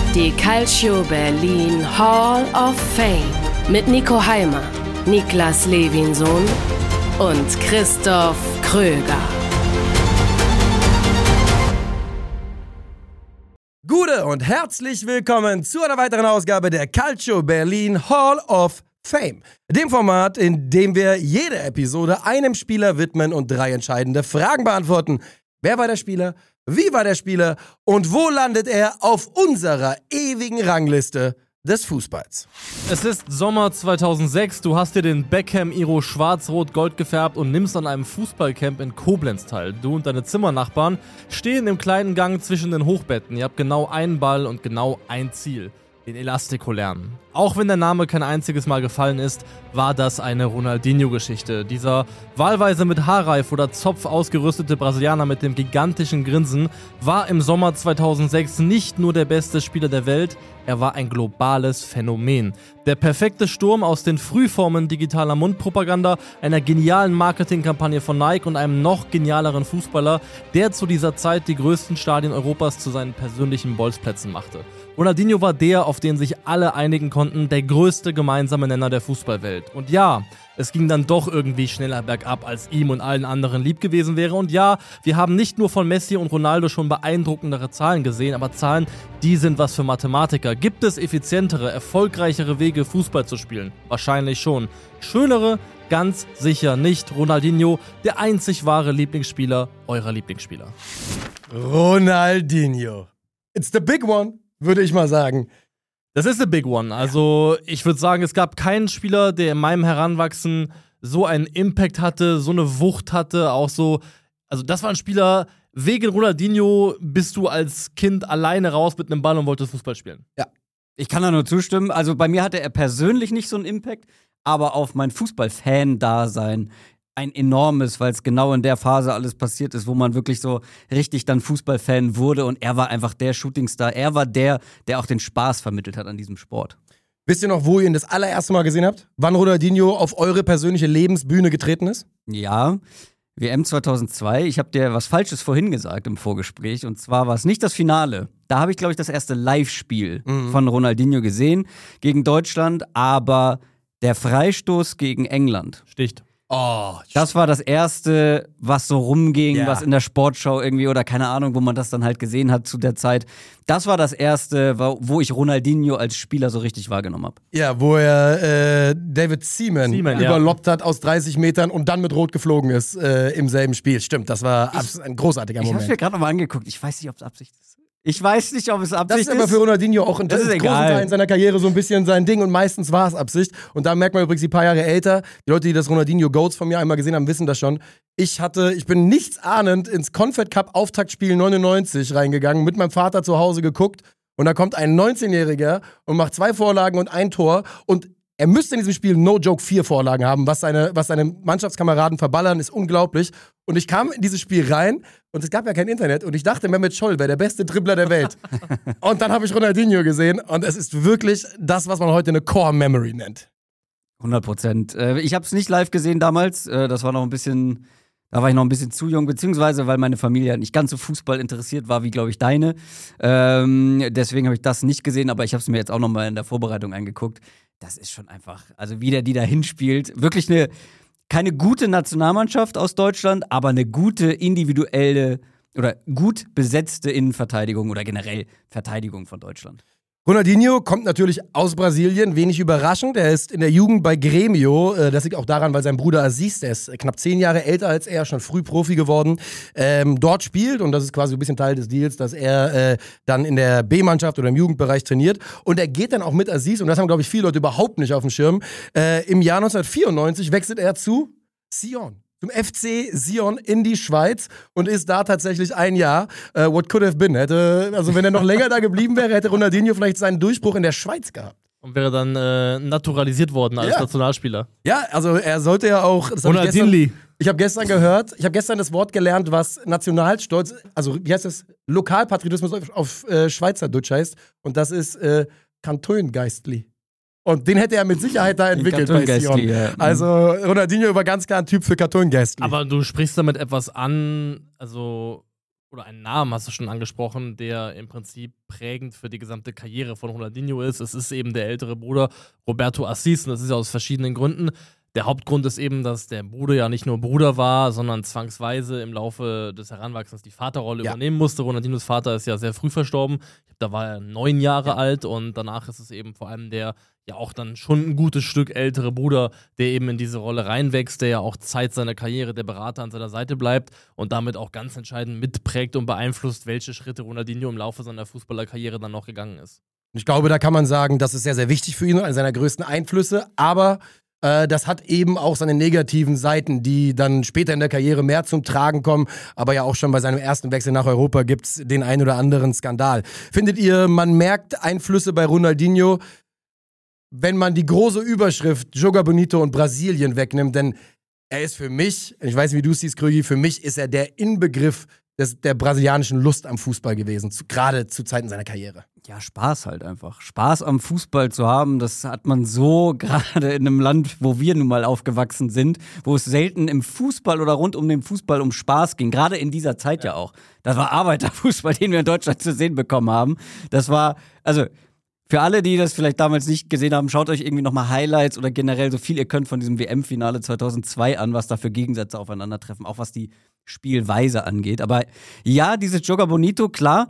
Die Calcio Berlin Hall of Fame mit Nico Heimer, Niklas Levinsohn und Christoph Kröger. Gute und herzlich willkommen zu einer weiteren Ausgabe der Calcio Berlin Hall of Fame. Dem Format, in dem wir jede Episode einem Spieler widmen und 3 entscheidende Fragen beantworten. Wer war der Spieler? Wie war der Spieler? Und wo landet er auf unserer ewigen Rangliste des Fußballs? Es ist Sommer 2006, du hast dir den Beckham-Iro schwarz-rot-gold gefärbt und nimmst an einem Fußballcamp in Koblenz teil. Du und deine Zimmernachbarn stehen im kleinen Gang zwischen den Hochbetten. Ihr habt genau einen Ball und genau ein Ziel: den Elastico lernen. Auch wenn der Name kein einziges Mal gefallen ist, war das eine Ronaldinho-Geschichte. Dieser wahlweise mit Haarreif oder Zopf ausgerüstete Brasilianer mit dem gigantischen Grinsen war im Sommer 2006 nicht nur der beste Spieler der Welt, er war ein globales Phänomen. Der perfekte Sturm aus den Frühformen digitaler Mundpropaganda, einer genialen Marketingkampagne von Nike und einem noch genialeren Fußballer, der zu dieser Zeit die größten Stadien Europas zu seinen persönlichen Bolzplätzen machte. Ronaldinho war der, auf den sich alle einigen konnten, der größte gemeinsame Nenner der Fußballwelt. Und ja, es ging dann doch irgendwie schneller bergab, als ihm und allen anderen lieb gewesen wäre. Und ja, wir haben nicht nur von Messi und Ronaldo schon beeindruckendere Zahlen gesehen, aber Zahlen, die sind was für Mathematiker. Gibt es effizientere, erfolgreichere Wege, Fußball zu spielen? Wahrscheinlich schon. Schönere? Ganz sicher nicht. Ronaldinho, der einzig wahre Lieblingsspieler eurer Lieblingsspieler. Ronaldinho. It's the big one, würde ich mal sagen. Das ist the big one. Also ich würde sagen, es gab keinen Spieler, der in meinem Heranwachsen so einen Impact hatte, so eine Wucht hatte, auch so. Also das war ein Spieler, wegen Ronaldinho bist du als Kind alleine raus mit einem Ball und wolltest Fußball spielen. Ja, ich kann da nur zustimmen. Also bei mir hatte er persönlich nicht so einen Impact, aber auf mein Fußball-Fan-Dasein ein enormes, weil es genau in der Phase alles passiert ist, wo man wirklich so richtig dann Fußballfan wurde, und er war einfach der Shootingstar. Er war der auch den Spaß vermittelt hat an diesem Sport. Wisst ihr noch, wo ihr ihn das allererste Mal gesehen habt? Wann Ronaldinho auf eure persönliche Lebensbühne getreten ist? Ja, WM 2002. Ich habe dir was Falsches vorhin gesagt im Vorgespräch, und zwar war es nicht das Finale. Da habe ich, glaube ich, das erste Live-Spiel von Ronaldinho gesehen gegen Deutschland, aber der Freistoß gegen England. Sticht. Oh, Das war das erste, was so rumging, Ja. was in der Sportschau irgendwie oder keine Ahnung, wo man das dann halt gesehen hat zu der Zeit. Das war das erste, wo ich Ronaldinho als Spieler so richtig wahrgenommen habe. ja, wo er David Seaman überloppt hat aus 30 Metern und dann mit Rot geflogen ist im selben Spiel. Stimmt, das war ein großartiger Ich habe Moment. mir gerade nochmal angeguckt. Ich weiß nicht, ob es Absicht ist. Ich weiß nicht, ob es Das Absicht ist aber für Ronaldinho auch in Das ist großen egal. Teilen seiner Karriere so ein bisschen sein Ding, und meistens war es Absicht. Und da merkt man übrigens, die paar Jahre älter, die Leute, die das Ronaldinho Goats von mir einmal gesehen haben, wissen das schon. Ich bin nichtsahnend ins Confed Cup Auftaktspiel 99 reingegangen, mit meinem Vater zu Hause geguckt, und da kommt ein 19-Jähriger und macht 2 Vorlagen und ein Tor, und er müsste in diesem Spiel no joke 4 Vorlagen haben, was seine Mannschaftskameraden verballern, ist unglaublich. Und ich kam in dieses Spiel rein und es gab ja kein Internet und ich dachte, Mehmet Scholl wäre der beste Dribbler der Welt. Und dann habe ich Ronaldinho gesehen und es ist wirklich das, was man heute eine Core Memory nennt. 100%. Ich habe es nicht live gesehen damals. Das war noch ein bisschen. Da war ich noch ein bisschen zu jung, beziehungsweise weil meine Familie nicht ganz so Fußball interessiert war wie, glaube ich, deine. Deswegen habe ich das nicht gesehen, aber ich habe es mir jetzt auch noch mal in der Vorbereitung angeguckt. Das ist schon einfach, also wie der die da hinspielt, wirklich keine gute Nationalmannschaft aus Deutschland, aber eine gute individuelle oder gut besetzte Innenverteidigung oder generell Verteidigung von Deutschland. Ronaldinho kommt natürlich aus Brasilien, wenig überraschend. Er ist in der Jugend bei Grêmio. Das liegt auch daran, weil sein Bruder Aziz, der ist knapp 10 Jahre älter als er, schon früh Profi geworden, dort spielt. Und das ist quasi ein bisschen Teil des Deals, dass er dann in der B-Mannschaft oder im Jugendbereich trainiert. Und er geht dann auch mit Aziz, und das haben, glaube ich, viele Leute überhaupt nicht auf dem Schirm. Im Jahr 1994 wechselt er zu Sion. Zum FC Sion in die Schweiz und ist da tatsächlich ein Jahr. What could have been? Wenn er noch länger da geblieben wäre, hätte Ronaldinho vielleicht seinen Durchbruch in der Schweiz gehabt. Und wäre dann naturalisiert worden als Nationalspieler. Ja, also er sollte ja auch. Ronaldinho. Ich habe gestern das Wort gelernt, was Nationalstolz, also wie heißt das? Lokalpatriotismus auf Schweizerdeutsch heißt. Und das ist Kantongeistli. Und den hätte er mit Sicherheit da entwickelt bei Sion. Ja. Also Ronaldinho war ganz klar ein Typ für Kartongäste. Aber du sprichst damit etwas an, also oder einen Namen hast du schon angesprochen, der im Prinzip prägend für die gesamte Karriere von Ronaldinho ist. Es ist eben der ältere Bruder Roberto Assis und das ist ja aus verschiedenen Gründen. Der Hauptgrund ist eben, dass der Bruder ja nicht nur Bruder war, sondern zwangsweise im Laufe des Heranwachsens die Vaterrolle übernehmen musste. Ronaldinhos Vater ist ja sehr früh verstorben. Da war er 9 Jahre alt und danach ist es eben vor allem der ja auch dann schon ein gutes Stück ältere Bruder, der eben in diese Rolle reinwächst, der ja auch Zeit seiner Karriere der Berater an seiner Seite bleibt und damit auch ganz entscheidend mitprägt und beeinflusst, welche Schritte Ronaldinho im Laufe seiner Fußballerkarriere dann noch gegangen ist. Ich glaube, da kann man sagen, das ist sehr, sehr wichtig für ihn, einer seiner größten Einflüsse, aber das hat eben auch seine negativen Seiten, die dann später in der Karriere mehr zum Tragen kommen. Aber ja auch schon bei seinem ersten Wechsel nach Europa gibt es den ein oder anderen Skandal. Findet ihr, man merkt Einflüsse bei Ronaldinho, wenn man die große Überschrift Joga Bonito und Brasilien wegnimmt? Denn er ist für mich, ich weiß nicht, wie du es siehst, Krügi, für mich ist er der Inbegriff der brasilianischen Lust am Fußball gewesen, gerade zu Zeiten seiner Karriere. Ja, Spaß halt einfach. Spaß am Fußball zu haben, das hat man so gerade in einem Land, wo wir nun mal aufgewachsen sind, wo es selten im Fußball oder rund um den Fußball um Spaß ging. Gerade in dieser Zeit ja auch. Das war Arbeiterfußball, den wir in Deutschland zu sehen bekommen haben. Das war, also für alle, die das vielleicht damals nicht gesehen haben, schaut euch irgendwie nochmal Highlights oder generell so viel ihr könnt von diesem WM-Finale 2002 an, was da für Gegensätze aufeinandertreffen, auch was die Spielweise angeht. Aber ja, dieses Joga Bonito, klar.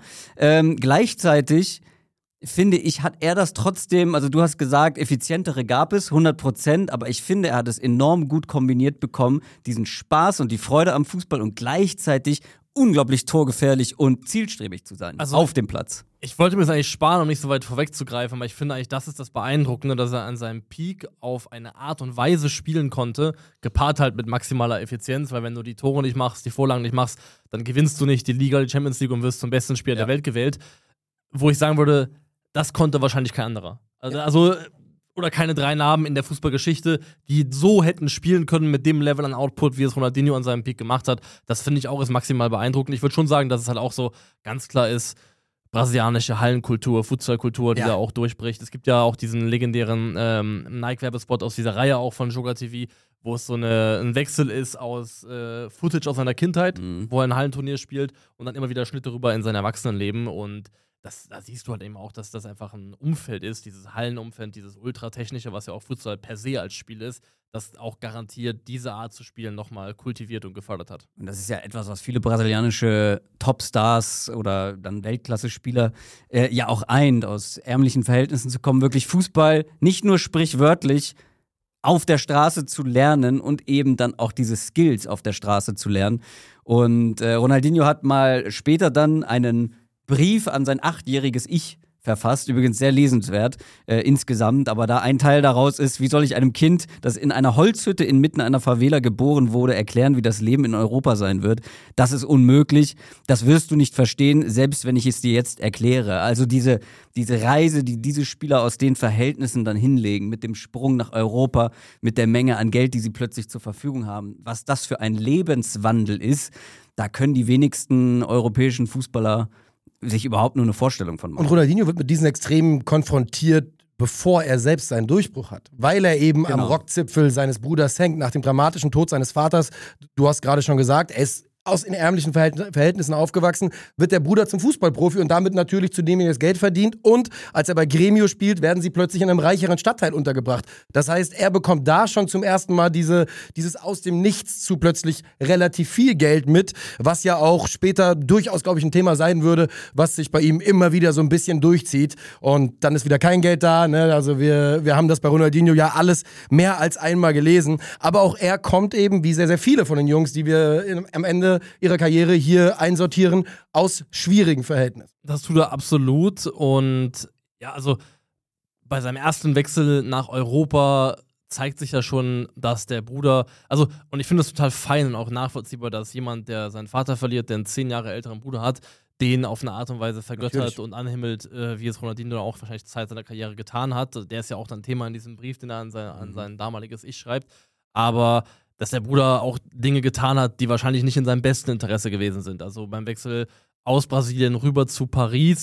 Gleichzeitig finde ich, hat er das trotzdem, also du hast gesagt, effizientere gab es, 100%, aber ich finde, er hat es enorm gut kombiniert bekommen, diesen Spaß und die Freude am Fußball und gleichzeitig unglaublich torgefährlich und zielstrebig zu sein, also auf dem Platz. Ich wollte mir das eigentlich sparen, um nicht so weit vorwegzugreifen, aber ich finde eigentlich, das ist das Beeindruckende, dass er an seinem Peak auf eine Art und Weise spielen konnte, gepaart halt mit maximaler Effizienz, weil wenn du die Tore nicht machst, die Vorlagen nicht machst, dann gewinnst du nicht die Liga, die Champions League und wirst zum besten Spieler der Welt gewählt. Wo ich sagen würde, das konnte wahrscheinlich kein anderer. Also oder keine 3 Namen in der Fußballgeschichte, die so hätten spielen können mit dem Level an Output, wie es Ronaldinho an seinem Peak gemacht hat. Das finde ich auch ist maximal beeindruckend. Ich würde schon sagen, dass es halt auch so ganz klar ist, brasilianische Hallenkultur, Fußballkultur, die da auch durchbricht. Es gibt ja auch diesen legendären Nike-Werbespot aus dieser Reihe auch von Joga TV, wo es so ein Wechsel ist aus Footage aus seiner Kindheit, wo er ein Hallenturnier spielt und dann immer wieder Schnitte rüber in sein Erwachsenenleben und da siehst du halt eben auch, dass das einfach ein Umfeld ist, dieses Hallenumfeld, dieses Ultratechnische, was ja auch Futsal per se als Spiel ist, das auch garantiert diese Art zu spielen nochmal kultiviert und gefördert hat. Und das ist ja etwas, was viele brasilianische Topstars oder dann Weltklasse-Spieler ja auch eint, aus ärmlichen Verhältnissen zu kommen, wirklich Fußball nicht nur sprichwörtlich auf der Straße zu lernen und eben dann auch diese Skills auf der Straße zu lernen. Und Ronaldinho hat mal später dann einen Brief an sein 8-jähriges Ich verfasst, übrigens sehr lesenswert insgesamt, aber da ein Teil daraus ist, wie soll ich einem Kind, das in einer Holzhütte inmitten einer Favela geboren wurde, erklären, wie das Leben in Europa sein wird? Das ist unmöglich, das wirst du nicht verstehen, selbst wenn ich es dir jetzt erkläre. Also diese Reise, die diese Spieler aus den Verhältnissen dann hinlegen, mit dem Sprung nach Europa, mit der Menge an Geld, die sie plötzlich zur Verfügung haben, was das für ein Lebenswandel ist, da können die wenigsten europäischen Fußballer sich überhaupt nur eine Vorstellung von machen. Und Ronaldinho wird mit diesen Extremen konfrontiert, bevor er selbst seinen Durchbruch hat. Weil er eben am Rockzipfel seines Bruders hängt, nach dem dramatischen Tod seines Vaters. Du hast gerade schon gesagt, er ist in ärmlichen Verhältnissen aufgewachsen, wird der Bruder zum Fußballprofi und damit natürlich zu dem er das Geld verdient. Und als er bei Gremio spielt, werden sie plötzlich in einem reicheren Stadtteil untergebracht. Das heißt, er bekommt da schon zum ersten Mal dieses aus dem Nichts zu plötzlich relativ viel Geld mit, was ja auch später durchaus, glaube ich, ein Thema sein würde, was sich bei ihm immer wieder so ein bisschen durchzieht. Und dann ist wieder kein Geld da. Ne? Also wir haben das bei Ronaldinho ja alles mehr als einmal gelesen. Aber auch er kommt eben, wie sehr, sehr viele von den Jungs, die wir am Ende ihrer Karriere hier einsortieren, aus schwierigen Verhältnissen. Das tut er absolut und ja, also bei seinem ersten Wechsel nach Europa zeigt sich ja schon, dass der Bruder, also und ich finde das total fein und auch nachvollziehbar, dass jemand, der seinen Vater verliert, der einen 10 Jahre älteren Bruder hat, den auf eine Art und Weise vergöttert und anhimmelt, wie es Ronaldinho auch wahrscheinlich zur Zeit seiner Karriere getan hat. Der ist ja auch dann Thema in diesem Brief, den er an sein damaliges Ich schreibt, aber dass der Bruder auch Dinge getan hat, die wahrscheinlich nicht in seinem besten Interesse gewesen sind. Also beim Wechsel aus Brasilien rüber zu Paris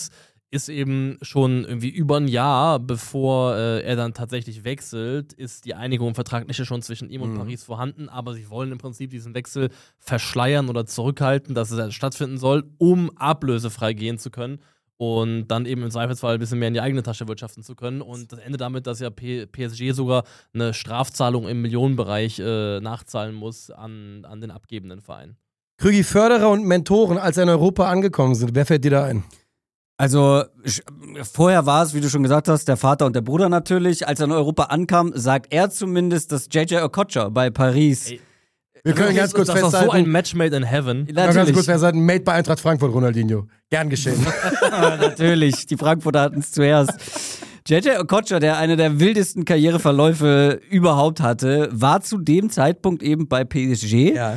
ist eben schon irgendwie über ein Jahr, bevor er dann tatsächlich wechselt, ist die Einigung vertragliche schon zwischen ihm und Paris vorhanden, aber sie wollen im Prinzip diesen Wechsel verschleiern oder zurückhalten, dass es stattfinden soll, um ablösefrei gehen zu können und dann eben im Zweifelsfall ein bisschen mehr in die eigene Tasche wirtschaften zu können. Und das endet damit, dass ja PSG sogar eine Strafzahlung im Millionenbereich nachzahlen muss an den abgebenden Verein. Krügi, Förderer und Mentoren, als sie in Europa angekommen sind, wer fällt dir da ein? Also, vorher war es, wie du schon gesagt hast, der Vater und der Bruder natürlich. Als er in Europa ankam, sagt er zumindest, dass JJ Okocha bei Paris. Ey, Wir können ganz kurz das ist festhalten. so ein Match made in heaven. Ganz kurz festhalten, Made bei Eintracht Frankfurt, Ronaldinho. Gern geschehen. Natürlich, die Frankfurter hatten es zuerst. JJ Okocha, der eine der wildesten Karriereverläufe überhaupt hatte, war zu dem Zeitpunkt eben bei PSG. Ja.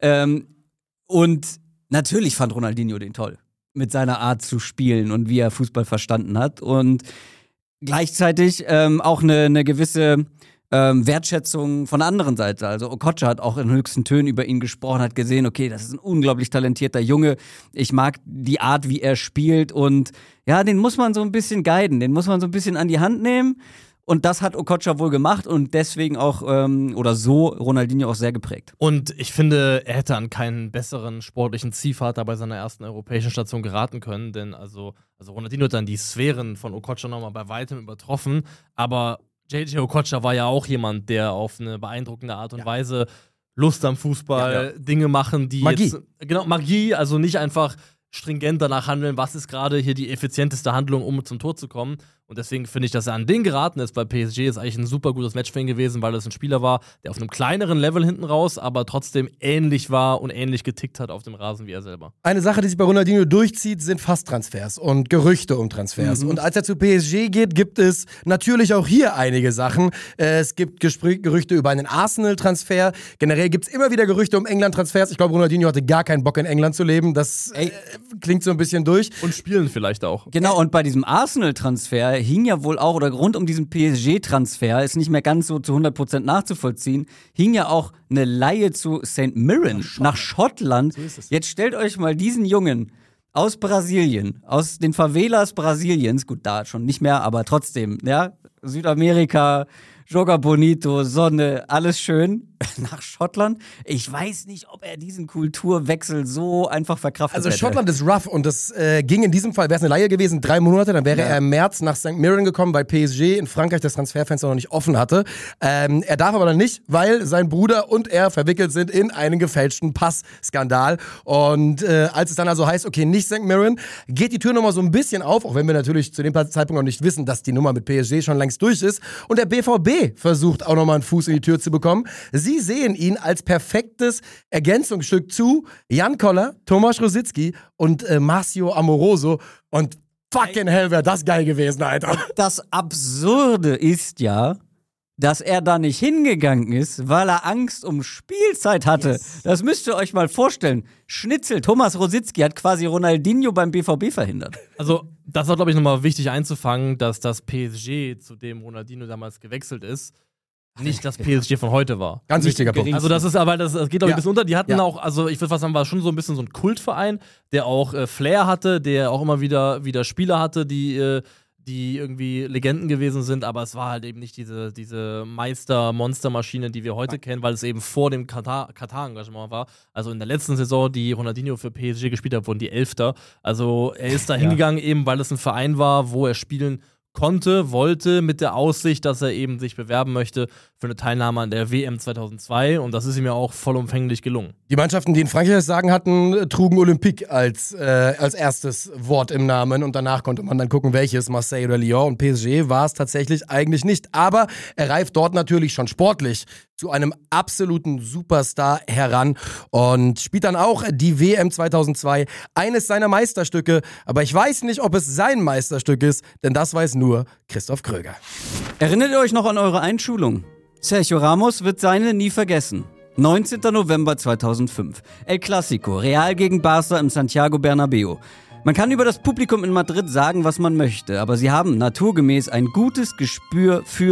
Und natürlich fand Ronaldinho den toll. Mit seiner Art zu spielen und wie er Fußball verstanden hat. Und gleichzeitig auch eine gewisse Wertschätzung von der anderen Seite. Also Okocha hat auch in höchsten Tönen über ihn gesprochen, hat gesehen, okay, das ist ein unglaublich talentierter Junge. Ich mag die Art, wie er spielt. Und ja, den muss man so ein bisschen guiden. Den muss man so ein bisschen an die Hand nehmen. Und das hat Okocha wohl gemacht und deswegen auch, oder so, Ronaldinho auch sehr geprägt. Und ich finde, er hätte an keinen besseren sportlichen Ziehvater bei seiner ersten europäischen Station geraten können, denn also Ronaldinho hat dann die Sphären von Okocha nochmal bei weitem übertroffen, aber JJ Okocha war ja auch jemand, der auf eine beeindruckende Art und Weise Lust am Fußball, Dinge machen, die Magie. jetzt, genau, Magie, also nicht einfach stringent danach handeln, was ist gerade hier die effizienteste Handlung, um zum Tor zu kommen. Und deswegen finde ich, dass er an den geraten ist bei PSG, ist eigentlich ein super gutes Match für ihn gewesen, weil das ein Spieler war, der auf einem kleineren Level hinten raus, aber trotzdem ähnlich war und ähnlich getickt hat auf dem Rasen wie er selber. Eine Sache, die sich bei Ronaldinho durchzieht, sind Fast-Transfers und Gerüchte um Transfers. Und als er zu PSG geht, gibt es natürlich auch hier einige Sachen. Es gibt Gerüchte über einen Arsenal-Transfer. Generell gibt es immer wieder Gerüchte um England-Transfers. Ich glaube, Ronaldinho hatte gar keinen Bock, in England zu leben. Das klingt so ein bisschen durch. Und spielen vielleicht auch. Genau, und bei diesem Arsenal-Transfer hing ja wohl auch, oder rund um diesen PSG-Transfer, ist nicht mehr ganz so zu 100% nachzuvollziehen, hing ja auch eine Leihe zu St. Mirren nach Schottland. So ist es. Jetzt stellt euch mal diesen Jungen aus Brasilien, aus den Favelas Brasiliens, gut, da schon nicht mehr, aber trotzdem, ja, Südamerika, Joga Bonito, Sonne, alles schön, nach Schottland. Ich weiß nicht, ob er diesen Kulturwechsel so einfach verkraftet hätte. Also Schottland ist rough und das ging in diesem Fall, wäre es eine Leihe gewesen, 3 Monate, dann wäre er im März nach St. Mirren gekommen, weil PSG in Frankreich das Transferfenster noch nicht offen hatte. Er darf aber dann nicht, weil sein Bruder und er verwickelt sind in einen gefälschten Passskandal. Und als es dann also heißt, okay, nicht St. Mirren, geht die Tür nochmal so ein bisschen auf, auch wenn wir natürlich zu dem Zeitpunkt noch nicht wissen, dass die Nummer mit PSG schon längst durch ist. Und der BVB versucht auch nochmal einen Fuß in die Tür zu bekommen. Sie sehen ihn als perfektes Ergänzungsstück zu Jan Koller, Tomasz Rositzky und Marcio Amoroso. Und fucking hell, wäre das geil gewesen, Alter. Das Absurde ist ja, dass er da nicht hingegangen ist, weil er Angst um Spielzeit hatte. Yes. Das müsst ihr euch mal vorstellen. Schnitzel, Tomasz Rositzky hat quasi Ronaldinho beim BVB verhindert. Also, das war, glaube ich, nochmal wichtig einzufangen, dass das PSG, zu dem Ronaldinho damals gewechselt ist, nicht das PSG von heute war. Ganz wichtiger Punkt. Also das ist aber, das geht glaube ich ein bisschen unter. Die hatten auch, also ich würde fast sagen, war schon so ein bisschen so ein Kultverein, der auch Flair hatte, der auch immer wieder Spieler hatte, die irgendwie Legenden gewesen sind, aber es war halt eben nicht diese Monstermaschine, die wir heute kennen, weil es eben vor dem Katar-Engagement war. Also in der letzten Saison, die Ronaldinho für PSG gespielt hat, wurden die 11. Also er ist da hingegangen, eben weil es ein Verein war, wo er spielen wollte, mit der Aussicht, dass er eben sich bewerben möchte für eine Teilnahme an der WM 2002 und das ist ihm ja auch vollumfänglich gelungen. Die Mannschaften, die in Frankreich das Sagen hatten, trugen Olympique als erstes Wort im Namen und danach konnte man dann gucken, welches, Marseille oder Lyon, und PSG war es tatsächlich eigentlich nicht. Aber er reift dort natürlich schon sportlich zu einem absoluten Superstar heran und spielt dann auch die WM 2002, eines seiner Meisterstücke. Aber ich weiß nicht, ob es sein Meisterstück ist, denn das weiß nur Christoph Kröger. Erinnert ihr euch noch an eure Einschulung? Sergio Ramos wird seine nie vergessen. 19. November 2005. El Clásico, Real gegen Barça im Santiago Bernabéu. Man kann über das Publikum in Madrid sagen, was man möchte, aber sie haben naturgemäß ein gutes Gespür für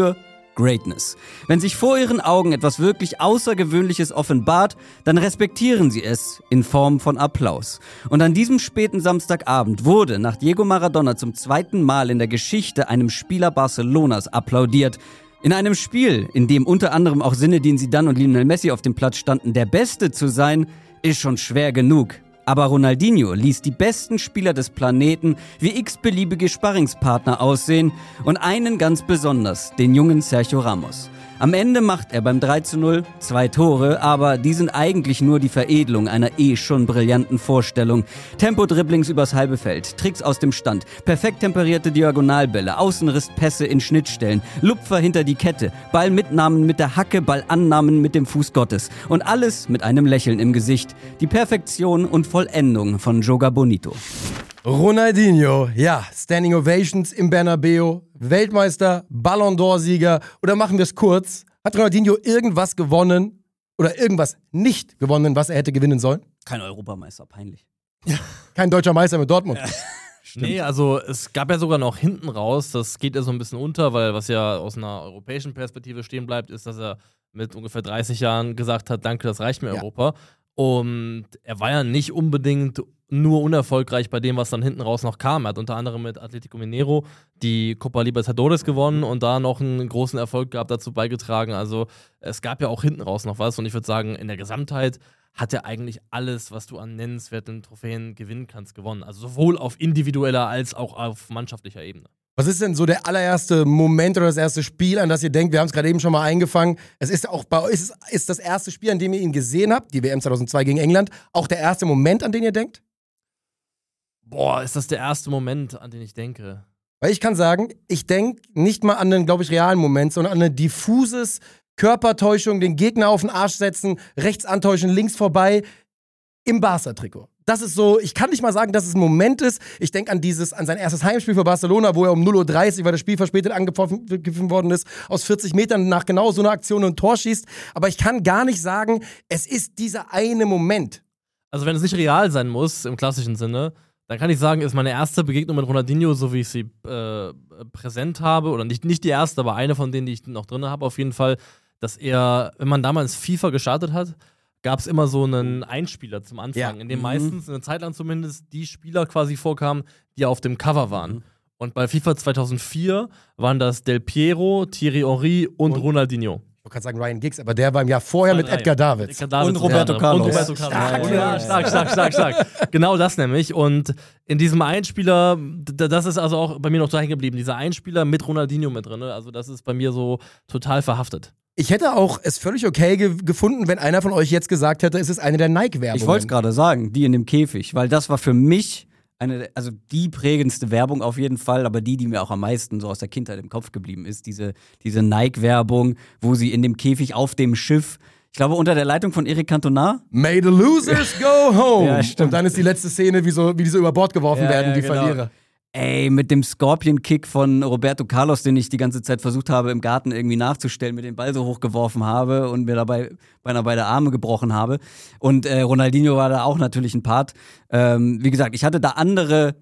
Greatness. Wenn sich vor ihren Augen etwas wirklich Außergewöhnliches offenbart, dann respektieren sie es in Form von Applaus. Und an diesem späten Samstagabend wurde nach Diego Maradona zum zweiten Mal in der Geschichte einem Spieler Barcelonas applaudiert. In einem Spiel, in dem unter anderem auch Zinedine Zidane und Lionel Messi auf dem Platz standen, der Beste zu sein, ist schon schwer genug. Aber Ronaldinho ließ die besten Spieler des Planeten wie x-beliebige Sparringspartner aussehen und einen ganz besonders, den jungen Sergio Ramos. Am Ende macht er beim 3:0 2 Tore, aber die sind eigentlich nur die Veredelung einer schon brillanten Vorstellung. Tempo-Dribblings übers halbe Feld, Tricks aus dem Stand, perfekt temperierte Diagonalbälle, Außenrisspässe in Schnittstellen, Lupfer hinter die Kette, Ballmitnahmen mit der Hacke, Ballannahmen mit dem Fuß Gottes und alles mit einem Lächeln im Gesicht. Die Perfektion und Vollendung von Joga Bonito. Ronaldinho, ja, Standing Ovations im Bernabeu, Weltmeister, Ballon d'Or-Sieger. Oder machen wir es kurz, hat Ronaldinho irgendwas gewonnen oder irgendwas nicht gewonnen, was er hätte gewinnen sollen? Kein Europameister, peinlich. Kein deutscher Meister mit Dortmund. Nee, also es gab ja sogar noch hinten raus, das geht ja so ein bisschen unter, weil was ja aus einer europäischen Perspektive stehen bleibt, ist, dass er mit ungefähr 30 Jahren gesagt hat, danke, das reicht mir, Europa. Und er war ja nicht unbedingt nur unerfolgreich bei dem, was dann hinten raus noch kam. Er hat unter anderem mit Atletico Mineiro die Copa Libertadores gewonnen und da noch einen großen Erfolg gehabt, dazu beigetragen. Also es gab ja auch hinten raus noch was und ich würde sagen, in der Gesamtheit hat er eigentlich alles, was du an nennenswerten Trophäen gewinnen kannst, gewonnen. Also sowohl auf individueller als auch auf mannschaftlicher Ebene. Was ist denn so der allererste Moment oder das erste Spiel, an das ihr denkt, wir haben es gerade eben schon mal eingefangen, es ist auch bei euch, ist das erste Spiel, an dem ihr ihn gesehen habt, die WM 2002 gegen England, auch der erste Moment, an den ihr denkt? Boah, ist das der erste Moment, an den ich denke? Weil ich kann sagen, ich denke nicht mal an einen, glaube ich, realen Moment, sondern an eine diffuses Körpertäuschung, den Gegner auf den Arsch setzen, rechts antäuschen, links vorbei, im Barca-Trikot. Das ist so, ich kann nicht mal sagen, dass es ein Moment ist. Ich denke an sein erstes Heimspiel für Barcelona, wo er um 0:30 Uhr, weil das Spiel verspätet angepfiffen worden ist, aus 40 Metern nach genau so einer Aktion ein Tor schießt. Aber ich kann gar nicht sagen, es ist dieser eine Moment. Also wenn es nicht real sein muss, im klassischen Sinne, dann kann ich sagen, ist meine erste Begegnung mit Ronaldinho, so wie ich sie präsent habe, oder nicht die erste, aber eine von denen, die ich noch drin habe, auf jeden Fall, dass er, wenn man damals FIFA gestartet hat, gab es immer so einen Einspieler zum Anfang, in dem meistens, eine Zeit lang zumindest, die Spieler quasi vorkamen, die auf dem Cover waren. Und bei FIFA 2004 waren das Del Piero, Thierry Henry und Ronaldinho. Ich wollte gerade sagen Ryan Giggs, aber der war im Jahr vorher mit Edgar Davids. Und Roberto Carlos. Und Roberto Carlos. Ja, stark. Genau das nämlich. Und in diesem Einspieler, das ist also auch bei mir noch so hängen geblieben, dieser Einspieler mit Ronaldinho mit drin. Also das ist bei mir so total verhaftet. Ich hätte auch es völlig okay gefunden, wenn einer von euch jetzt gesagt hätte, es ist eine der Nike-Werbungen. Ich wollte es gerade sagen, die in dem Käfig, weil das war für mich die prägendste Werbung auf jeden Fall, aber die mir auch am meisten so aus der Kindheit im Kopf geblieben ist, diese Nike-Werbung, wo sie in dem Käfig auf dem Schiff, ich glaube unter der Leitung von Eric Cantona. May the losers go home. Ja, stimmt. Und dann ist die letzte Szene, wie die so über Bord geworfen werden, die genau. Verlierer. Ey, mit dem Scorpion-Kick von Roberto Carlos, den ich die ganze Zeit versucht habe, im Garten irgendwie nachzustellen, mit dem Ball so hochgeworfen habe und mir dabei beinahe beide Arme gebrochen habe. Und Ronaldinho war da auch natürlich ein Part. Wie gesagt, ich hatte da andere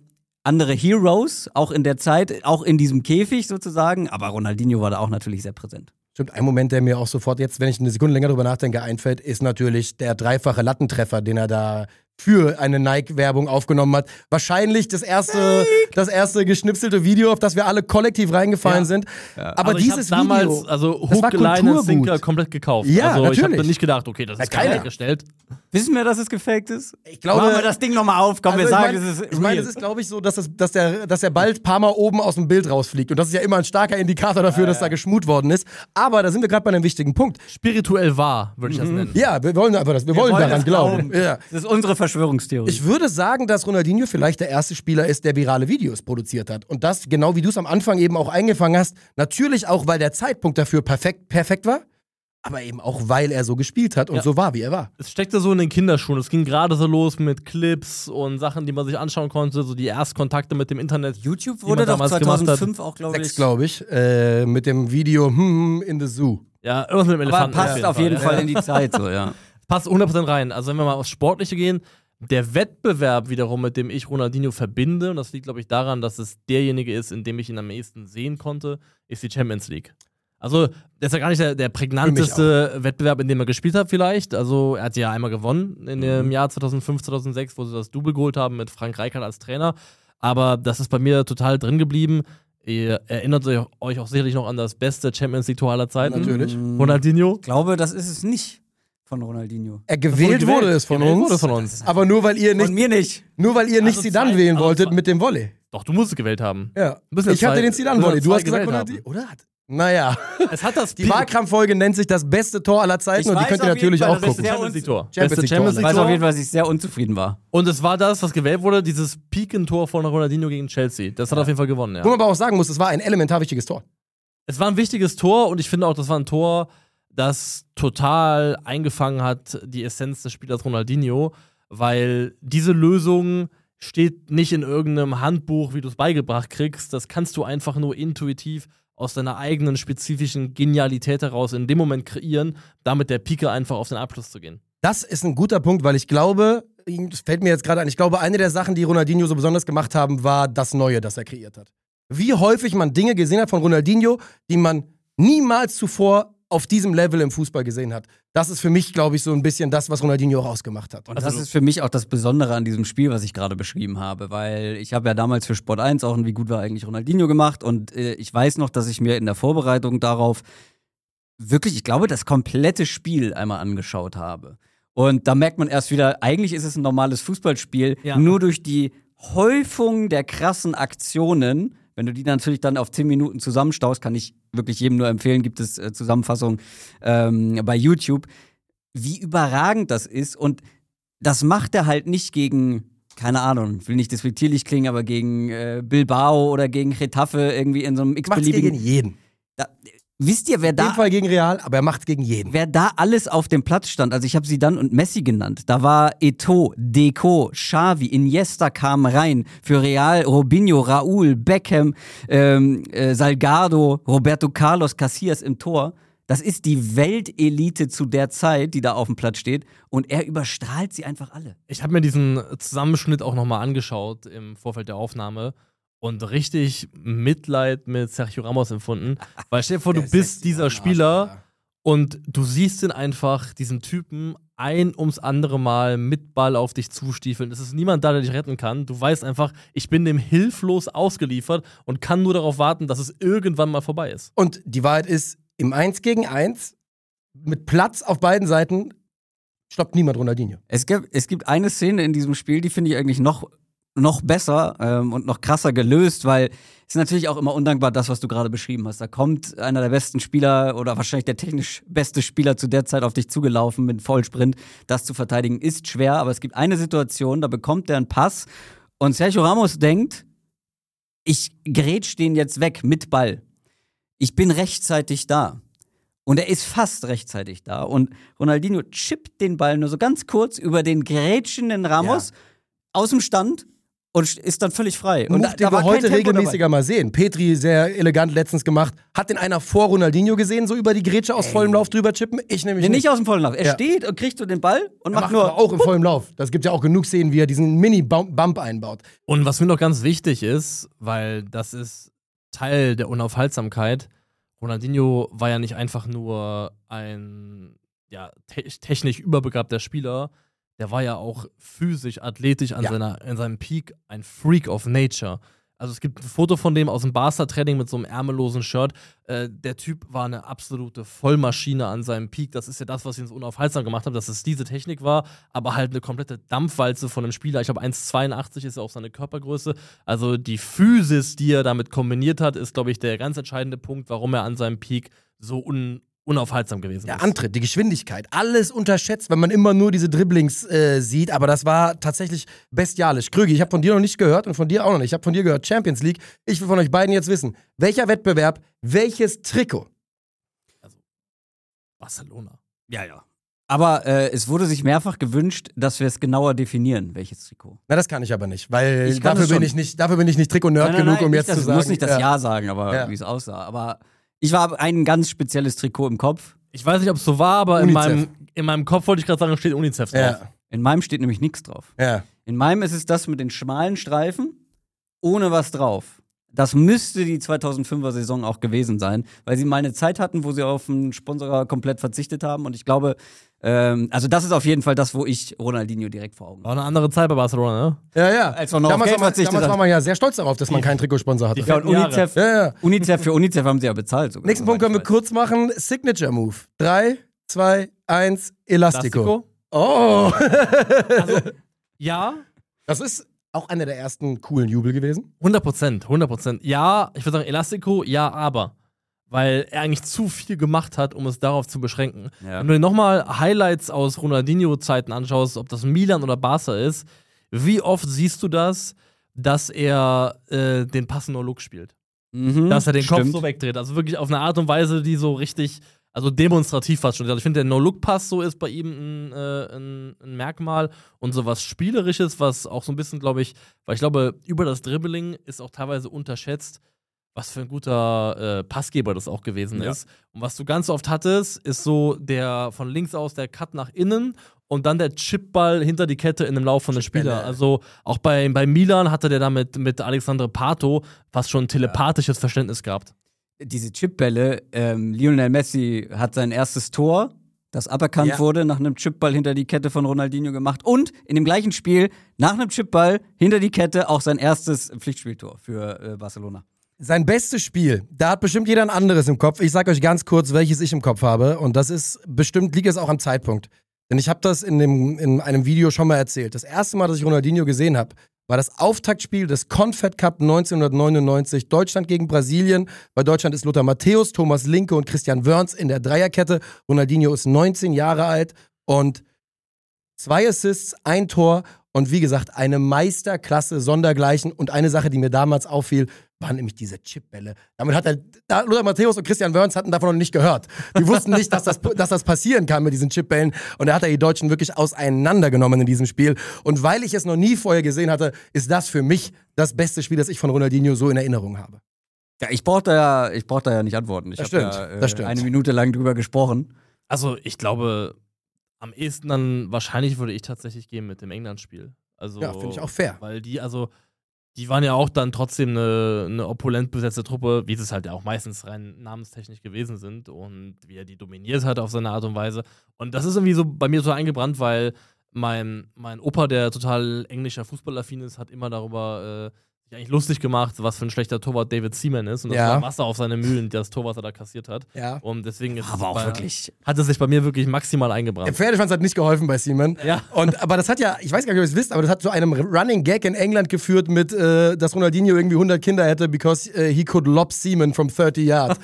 Heroes, auch in der Zeit, auch in diesem Käfig sozusagen, aber Ronaldinho war da auch natürlich sehr präsent. Stimmt, ein Moment, der mir auch sofort jetzt, wenn ich eine Sekunde länger drüber nachdenke, einfällt, ist natürlich der dreifache Lattentreffer, den er da für eine Nike-Werbung aufgenommen hat. Wahrscheinlich das erste geschnipselte Video, auf das wir alle kollektiv reingefallen sind. Ja. Aber also dieses ich damals, Video, also hochgeladene Sinker komplett gekauft. Ja, also natürlich. Ich habe nicht gedacht, okay, das ist geil hergestellt. Wissen wir, dass es gefaked ist? Ich glaube, machen wir das Ding nochmal auf, komm, wir sagen, es ist real. Ich meine, es ist, glaube ich, so, dass der Ball ein paar Mal oben aus dem Bild rausfliegt. Und das ist ja immer ein starker Indikator dafür, dass da geschmut worden ist. Aber da sind wir gerade bei einem wichtigen Punkt. Spirituell wahr, würde ich das nennen. Ja, wir wollen daran glauben. Ja. Das ist unsere Verschwörungstheorie. Ich würde sagen, dass Ronaldinho vielleicht der erste Spieler ist, der virale Videos produziert hat. Und das, genau wie du es am Anfang eben auch eingefangen hast, natürlich auch, weil der Zeitpunkt dafür perfekt war, aber eben auch, weil er so gespielt hat und so war, wie er war. Es steckte so in den Kinderschuhen. Es ging gerade so los mit Clips und Sachen, die man sich anschauen konnte, so die Erstkontakte mit dem Internet. YouTube wurde doch 2005 auch, glaube ich. 6, glaube ich, mit dem Video in the Zoo. Ja, irgendwas mit dem Elefanten. Aber passt auf jeden Fall in die Zeit, so, ja. Passt 100% rein. Also wenn wir mal aufs Sportliche gehen, der Wettbewerb wiederum, mit dem ich Ronaldinho verbinde, und das liegt, glaube ich, daran, dass es derjenige ist, in dem ich ihn am ehesten sehen konnte, ist die Champions League. Also, das ist ja gar nicht der prägnanteste Wettbewerb, in dem er gespielt hat, vielleicht. Also, er hat ja einmal gewonnen in dem Jahr 2005, 2006, wo sie das Double geholt haben mit Frank Rijkaard als Trainer. Aber das ist bei mir total drin geblieben. Ihr erinnert euch auch sicherlich noch an das beste Champions League-Tor aller Zeiten. Natürlich. Ronaldinho. Ich glaube, das ist es nicht von Ronaldinho. Er gewählt wurde es von uns. Aber nur weil ihr Von mir nicht. nicht Zidane wählen wolltet mit dem Volley. Doch, du musst es gewählt haben. Ja. Müssen Ich hatte den Zidane-Volley. Du hast zwei gesagt gewählt Ronaldinho. Oder? Naja. Es hat das Die Wahlkampffolge nennt sich das beste Tor aller Zeiten und die weiß könnt ihr auf jeden natürlich Fall, auch dass es gucken. sehr Champions League-Tor. Champions Beste League-Tor. Champions Ich weiß auf jeden League-Tor. Fall, dass ich sehr unzufrieden war. Und es war das, was gewählt wurde, dieses Pikentor von Ronaldinho gegen Chelsea. Das hat auf jeden Fall gewonnen, ja. Wo man aber auch sagen muss, es war ein elementar wichtiges Tor. Es war ein wichtiges Tor und ich finde auch, das war ein Tor, das total eingefangen hat, die Essenz des Spielers Ronaldinho, weil diese Lösung steht nicht in irgendeinem Handbuch, wie du es beigebracht kriegst. Das kannst du einfach nur intuitiv aus deiner eigenen spezifischen Genialität heraus in dem Moment kreieren, damit der Pike einfach auf den Abschluss zu gehen. Das ist ein guter Punkt, weil ich glaube, das fällt mir jetzt gerade ein, ich glaube, eine der Sachen, die Ronaldinho so besonders gemacht haben, war das Neue, das er kreiert hat. Wie häufig man Dinge gesehen hat von Ronaldinho, die man niemals zuvor auf diesem Level im Fußball gesehen hat. Das ist für mich, glaube ich, so ein bisschen das, was Ronaldinho auch ausgemacht hat. Und das ist für mich auch das Besondere an diesem Spiel, was ich gerade beschrieben habe, weil ich habe ja damals für Sport 1 auch ein Wie gut war eigentlich Ronaldinho gemacht und ich weiß noch, dass ich mir in der Vorbereitung darauf wirklich, ich glaube, das komplette Spiel einmal angeschaut habe. Und da merkt man erst wieder, eigentlich ist es ein normales Fußballspiel, nur durch die Häufung der krassen Aktionen. Wenn du die natürlich dann auf 10 Minuten zusammenstaust, kann ich wirklich jedem nur empfehlen, gibt es Zusammenfassungen bei YouTube, wie überragend das ist. Und das macht er halt nicht gegen, keine Ahnung, will nicht despektierlich klingen, aber gegen Bilbao oder gegen Getafe irgendwie in so einem x-beliebigen. Macht's gegen jeden. Wisst ihr, wer In dem da Fall gegen Real, aber er macht gegen jeden. Wer da alles auf dem Platz stand, also ich habe Zidane und Messi genannt, da war Eto'o, Deco, Xavi, Iniesta kam rein, für Real Robinho, Raúl, Beckham, Salgado, Roberto Carlos, Casillas im Tor. Das ist die Weltelite zu der Zeit, die da auf dem Platz steht und er überstrahlt sie einfach alle. Ich habe mir diesen Zusammenschnitt auch nochmal angeschaut im Vorfeld der Aufnahme und richtig Mitleid mit Sergio Ramos empfunden. Weil stell dir vor, du bist dieser Spieler und du siehst ihn einfach, diesen Typen, ein ums andere Mal mit Ball auf dich zustiefeln. Es ist niemand da, der dich retten kann. Du weißt einfach, ich bin dem hilflos ausgeliefert und kann nur darauf warten, dass es irgendwann mal vorbei ist. Und die Wahrheit ist, im 1 gegen 1, mit Platz auf beiden Seiten, stoppt niemand Ronaldinho. Es gibt eine Szene in diesem Spiel, die finde ich eigentlich noch besser und noch krasser gelöst, weil es ist natürlich auch immer undankbar, das, was du gerade beschrieben hast. Da kommt einer der besten Spieler oder wahrscheinlich der technisch beste Spieler zu der Zeit auf dich zugelaufen mit Vollsprint. Das zu verteidigen ist schwer, aber es gibt eine Situation, da bekommt der einen Pass und Sergio Ramos denkt, ich grätsch den jetzt weg mit Ball. Ich bin rechtzeitig da. Und er ist fast rechtzeitig da. Und Ronaldinho chippt den Ball nur so ganz kurz über den grätschenden Ramos aus dem Stand und ist dann völlig frei. Und Move, den wir heute regelmäßiger mal sehen. Petri sehr elegant letztens gemacht. Hat den einer vor Ronaldinho gesehen, so über die Grätsche aus vollem Lauf drüber chippen? Ich nämlich nicht aus dem vollen Lauf. Er steht und kriegt so den Ball und macht nur. Aber auch im vollen Lauf. Das gibt ja auch genug Szenen, wie er diesen Mini-Bump einbaut. Und was mir noch ganz wichtig ist, weil das ist Teil der Unaufhaltsamkeit, Ronaldinho war ja nicht einfach nur ein technisch überbegabter Spieler, der war ja auch physisch, athletisch in seinem Peak ein Freak of Nature. Also es gibt ein Foto von dem aus dem Barca-Training mit so einem ärmellosen Shirt. Der Typ war eine absolute Vollmaschine an seinem Peak. Das ist ja das, was ihn so unaufhaltsam gemacht hat, dass es diese Technik war, aber halt eine komplette Dampfwalze von einem Spieler. Ich glaube, 1,82 ist ja auch seine Körpergröße. Also die Physis, die er damit kombiniert hat, ist, glaube ich, der ganz entscheidende Punkt, warum er an seinem Peak so unaufhaltsam gewesen ist. Der Antritt, die Geschwindigkeit, alles unterschätzt, wenn man immer nur diese Dribblings sieht, aber das war tatsächlich bestialisch. Krügi, ich habe von dir noch nicht gehört und von dir auch noch nicht. Ich habe von dir gehört Champions League. Ich will von euch beiden jetzt wissen, welcher Wettbewerb, welches Trikot? Also Barcelona. Ja. Aber es wurde sich mehrfach gewünscht, dass wir es genauer definieren, welches Trikot. Na, das kann ich aber nicht, weil dafür bin ich nicht Trikot-Nerd genug, um jetzt zu sagen. Ich muss nicht das Ja sagen, aber wie es aussah. Aber ich habe ein ganz spezielles Trikot im Kopf. Ich weiß nicht, ob es so war, aber in meinem Kopf wollte ich gerade sagen, steht UNICEF drauf. Ja. In meinem steht nämlich nichts drauf. Ja. In meinem ist es das mit den schmalen Streifen, ohne was drauf. das müsste die 2005er Saison auch gewesen sein, weil sie mal eine Zeit hatten, wo sie auf einen Sponsor komplett verzichtet haben. Und ich glaube, also das ist auf jeden Fall das, wo ich Ronaldinho direkt vor Augen War eine andere Zeit bei Barcelona, ne? Ja. Als man noch auf Geld verzichtet damals hat. war man ja sehr stolz darauf, dass man keinen Trikotsponsor hatte. Ja, und UNICEF, Ja. Für UNICEF haben sie ja bezahlt sogar. Nächsten Punkt können wir kurz machen. Signature Move. 3, 2, 1, Elastico. Oh! Ja, Das ist auch einer der ersten coolen Jubel gewesen. 100%. Ja, ich würde sagen Elastico, ja, aber. Weil er eigentlich zu viel gemacht hat, um es darauf zu beschränken. Ja. Wenn du dir nochmal Highlights aus Ronaldinho-Zeiten anschaust, ob das Milan oder Barca ist, wie oft siehst du das, dass er den passenden Look spielt? Dass er den Kopf so wegdreht. Also wirklich auf eine Art und Weise, die so richtig, also demonstrativ fast schon. Also ich finde, der No-Look-Pass so ist bei ihm ein Merkmal und sowas Spielerisches, was auch so ein bisschen, glaube ich, weil ich glaube, über das Dribbling ist auch teilweise unterschätzt, was für ein guter Passgeber das auch gewesen ist. Und was du ganz oft hattest, ist so der von links aus der Cut nach innen und dann der Chipball hinter die Kette in dem Lauf von dem Spieler. Also auch bei Milan hatte der da mit Alexandre Pato fast schon ein telepathisches Verständnis gehabt. Diese Chipbälle, Lionel Messi hat sein erstes Tor, das aberkannt wurde, nach einem Chipball hinter die Kette von Ronaldinho gemacht und in dem gleichen Spiel nach einem Chipball hinter die Kette auch sein erstes Pflichtspieltor für Barcelona. Sein bestes Spiel, da hat bestimmt jeder ein anderes im Kopf. Ich sag euch ganz kurz, welches ich im Kopf habe. Und das ist bestimmt, liegt es auch am Zeitpunkt. Denn ich habe das in einem Video schon mal erzählt. Das erste Mal, dass ich Ronaldinho gesehen habe, war das Auftaktspiel des Confed Cup 1999. Deutschland gegen Brasilien. Bei Deutschland ist Lothar Matthäus, Thomas Linke und Christian Wörns in der Dreierkette. Ronaldinho ist 19 Jahre alt und 2 Assists, 1 Tor. Und wie gesagt, eine Meisterklasse sondergleichen. Und eine Sache, die mir damals auffiel, waren nämlich diese Chipbälle. Damit hat Lothar Matthäus und Christian Wörns hatten davon noch nicht gehört. Die wussten nicht, dass das passieren kann mit diesen Chipbällen. Und da hat er die Deutschen wirklich auseinandergenommen in diesem Spiel. Und weil ich es noch nie vorher gesehen hatte, ist das für mich das beste Spiel, das ich von Ronaldinho so in Erinnerung habe. Ja, ich brauch da ja nicht antworten. Ich habe das stimmt. eine Minute lang drüber gesprochen. Also ich glaube, am ehesten dann wahrscheinlich würde ich tatsächlich gehen mit dem England-Spiel. Also, Ja, finde ich auch fair. Weil die waren ja auch dann trotzdem eine opulent besetzte Truppe, wie es halt ja auch meistens rein namenstechnisch gewesen sind und wie er die dominiert hat auf seine Art und Weise. Und das ist irgendwie so bei mir so eingebrannt, weil mein Opa, der total englischer Fußballaffin ist, hat immer darüber sich eigentlich lustig gemacht, was für ein schlechter Torwart David Seaman ist. Und das war Wasser auf seine Mühlen, das Tor, was er da kassiert hat. Ja. Und deswegen ist Aber auch wirklich. hat es sich bei mir wirklich maximal eingebrannt. Der Pferdeschwanz hat nicht geholfen bei Seaman. Ja. Aber das hat ja, ich weiß gar nicht, ob ihr es wisst, aber das hat zu einem Running Gag in England geführt mit, dass Ronaldinho irgendwie 100 Kinder hätte, because he could lob Seaman from 30 yards.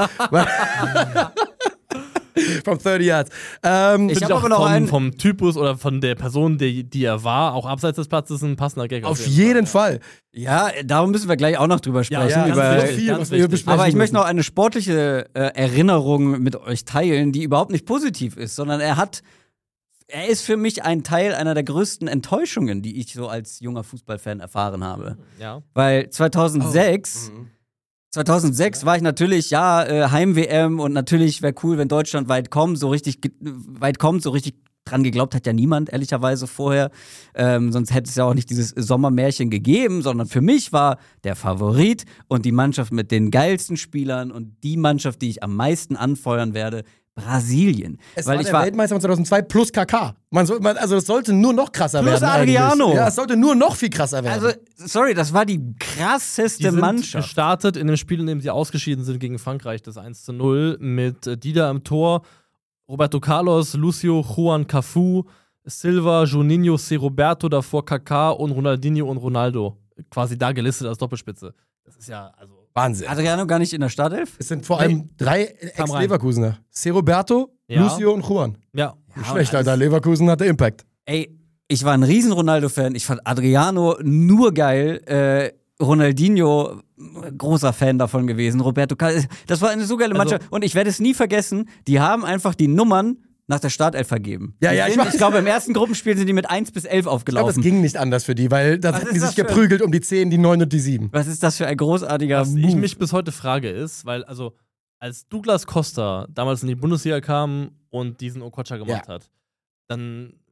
From 30 yards. Ich habe aber noch einen. Vom Typus oder von der Person, die er war, auch abseits des Platzes, ein passender Gag. Auf jeden Fall. Ja, darum müssen wir gleich auch noch drüber sprechen. Ja, über viel, was wir besprechen aber ich möchte müssen. noch eine sportliche Erinnerung mit euch teilen, die überhaupt nicht positiv ist, sondern er ist für mich ein Teil einer der größten Enttäuschungen, die ich so als junger Fußballfan erfahren habe. Ja. Weil 2006 war ich natürlich, Heim-WM und natürlich wäre cool, wenn Deutschland weit kommt, so richtig dran geglaubt hat ja niemand, ehrlicherweise vorher. Sonst hätte es ja auch nicht dieses Sommermärchen gegeben, sondern für mich war der Favorit und die Mannschaft mit den geilsten Spielern und die Mannschaft, die ich am meisten anfeuern werde, Brasilien. Es war der Weltmeister 2002 plus KK. Also es sollte nur noch krasser werden. Plus Adriano. Ja, es sollte nur noch viel krasser werden. Also, sorry, das war die krasseste Die sind Mannschaft. gestartet in dem Spiel, in dem sie ausgeschieden sind gegen Frankreich, das 1:0, mit Dida im Tor, Roberto Carlos, Lucio, Juan Cafu, Silva, Juninho, C. Roberto, davor KK und Ronaldinho und Ronaldo. Quasi da gelistet als Doppelspitze. Das ist ja, also Wahnsinn. Adriano gar nicht in der Startelf? Es sind vor allem 3 Ex-Leverkusener. C. Roberto, Ja. Lucio und Juan. ja. Nicht schlecht, Alter. Leverkusen hatte Impact. Ey, ich war ein riesen Ronaldo-Fan. Ich fand Adriano nur geil. Ronaldinho, großer Fan davon gewesen. Roberto Carlos, das war eine so geile Mannschaft. Und ich werde es nie vergessen, die haben einfach die Nummern nach der Startelf vergeben. Ja, ja, ich weiß. Ich glaube, im ersten Gruppenspiel sind die mit 1 bis 11 Ich glaube, aufgelaufen. das ging nicht anders für die, weil da hätten die ist sich das für- geprügelt um die 10, die 9 und die 7. Was ist das für ein großartiger Was Move? ich mich bis heute frage ist, weil, also, als Douglas Costa damals in die Bundesliga kam und diesen Okocha gemacht hat, dann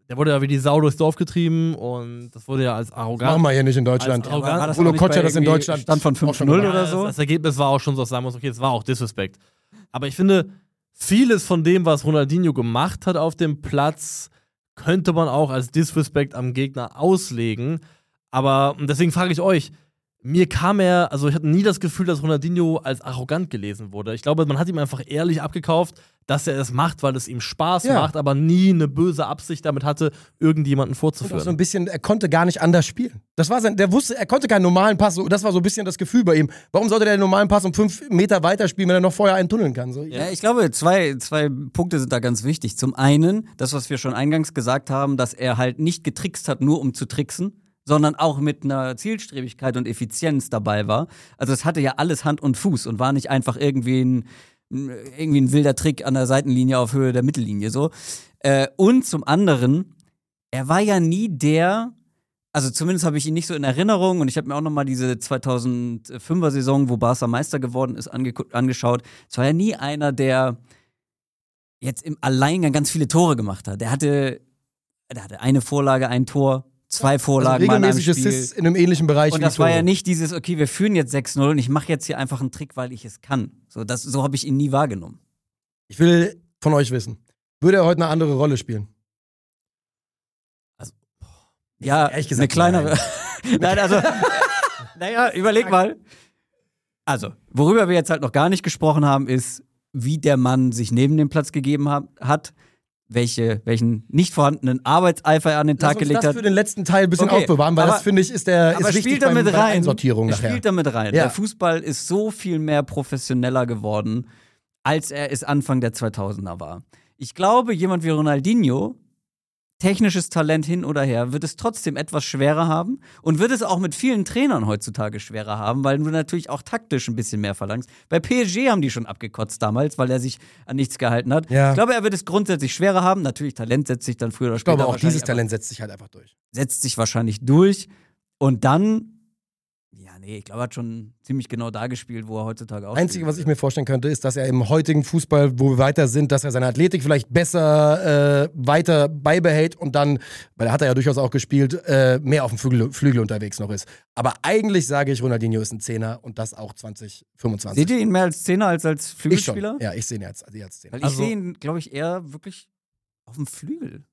der wurde ja wie die Sau durchs Dorf getrieben und das wurde ja als arrogant. Machen wir hier nicht in Deutschland. War das Bruno auch nicht Kotscher bei das in irgendwie Deutschland Stand von 5-0 oder so? Das Ergebnis war auch schon so, dass sagen muss, okay, es war auch Disrespect. Aber ich finde, vieles von dem, was Ronaldinho gemacht hat auf dem Platz, könnte man auch als Disrespect am Gegner auslegen. Aber deswegen frage ich euch, mir kam also ich hatte nie das Gefühl, dass Ronaldinho als arrogant gelesen wurde. Ich glaube, man hat ihm einfach ehrlich abgekauft, dass er es macht, weil es ihm Spaß macht, aber nie eine böse Absicht damit hatte, irgendjemanden vorzuführen. Und auch so ein bisschen, er konnte gar nicht anders spielen. Das war der wusste, er konnte keinen normalen Pass, das war so ein bisschen das Gefühl bei ihm. Warum sollte der den normalen Pass um 5 Meter weiterspielen, wenn er noch vorher einen tunneln kann? So, Ja, ich glaube, zwei Punkte sind da ganz wichtig. Zum einen, das, was wir schon eingangs gesagt haben, dass er halt nicht getrickst hat, nur um zu tricksen, sondern auch mit einer Zielstrebigkeit und Effizienz dabei war. Also es hatte ja alles Hand und Fuß und war nicht einfach irgendwie ein wilder Trick an der Seitenlinie auf Höhe der Mittellinie so. Und zum anderen, er war ja nie also zumindest habe ich ihn nicht so in Erinnerung und ich habe mir auch nochmal diese 2005er-Saison, wo Barca Meister geworden ist, angeschaut. Es war ja nie einer, der jetzt im Alleingang ganz viele Tore gemacht hat. Der hatte eine Vorlage, ein Tor, 2 Vorlagen, also regelmäßig Assists in einem ähnlichen Bereich. Und das war ja nicht dieses, okay, wir führen jetzt 6-0 und ich mache jetzt hier einfach einen Trick, weil ich es kann. So habe ich ihn nie wahrgenommen. Ich will von euch wissen, würde er heute eine andere Rolle spielen? Ja, ehrlich gesagt, eine kleinere. Nein, also, naja, überleg mal. Also, worüber wir jetzt halt noch gar nicht gesprochen haben, ist, wie der Mann sich neben dem Platz gegeben hat, welchen nicht vorhandenen Arbeitseifer er an den Tag gelegt hat. Lass uns das für den letzten Teil ein bisschen aufbewahren, weil das, finde ich, ist wichtig bei der Einsortierung nachher. Spielt damit rein. Ja. Der Fußball ist so viel mehr professioneller geworden, als er es Anfang der 2000er war. Ich glaube, jemand wie Ronaldinho, technisches Talent hin oder her, wird es trotzdem etwas schwerer haben und wird es auch mit vielen Trainern heutzutage schwerer haben, weil du natürlich auch taktisch ein bisschen mehr verlangst. Bei PSG haben die schon abgekotzt damals, weil er sich an nichts gehalten hat. Ja. Ich glaube, er wird es grundsätzlich schwerer haben. Natürlich, Talent setzt sich dann früher oder später. Ich glaube, auch dieses Talent setzt sich halt einfach durch. Setzt sich wahrscheinlich durch und dann ich glaube, er hat schon ziemlich genau da gespielt, wo er heutzutage auch Einzige, was ich mir vorstellen könnte, ist, dass er im heutigen Fußball, wo wir weiter sind, dass er seine Athletik vielleicht besser weiter beibehält und dann, weil er hat ja durchaus auch gespielt, mehr auf dem Flügel unterwegs noch ist. Aber eigentlich sage ich, Ronaldinho ist ein Zehner und das auch 2025. Seht ihr ihn mehr als Zehner als Flügelspieler? Ja, ich sehe ihn als Zehner. Weil ich sehe ihn, glaube ich, eher wirklich auf dem Flügel.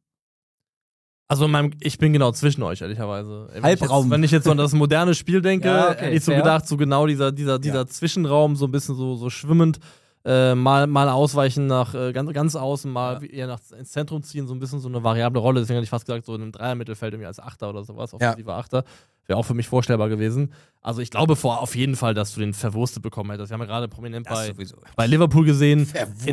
Also ich bin genau zwischen euch, ehrlicherweise. Halbraum. Wenn ich jetzt so an das moderne Spiel denke, hätte ich so fair. gedacht, so genau dieser Zwischenraum, so ein bisschen so schwimmend, mal ausweichen nach ganz außen, mal eher ins Zentrum ziehen, so ein bisschen so eine variable Rolle. Deswegen hätte ich fast gesagt, so in einem Dreier-Mittelfeld irgendwie als Achter oder sowas, offensiver Achter. Wäre auch für mich vorstellbar gewesen. Also ich glaube auf jeden Fall, dass du den verwurstet bekommen hättest. Wir haben ja gerade prominent bei Liverpool gesehen, in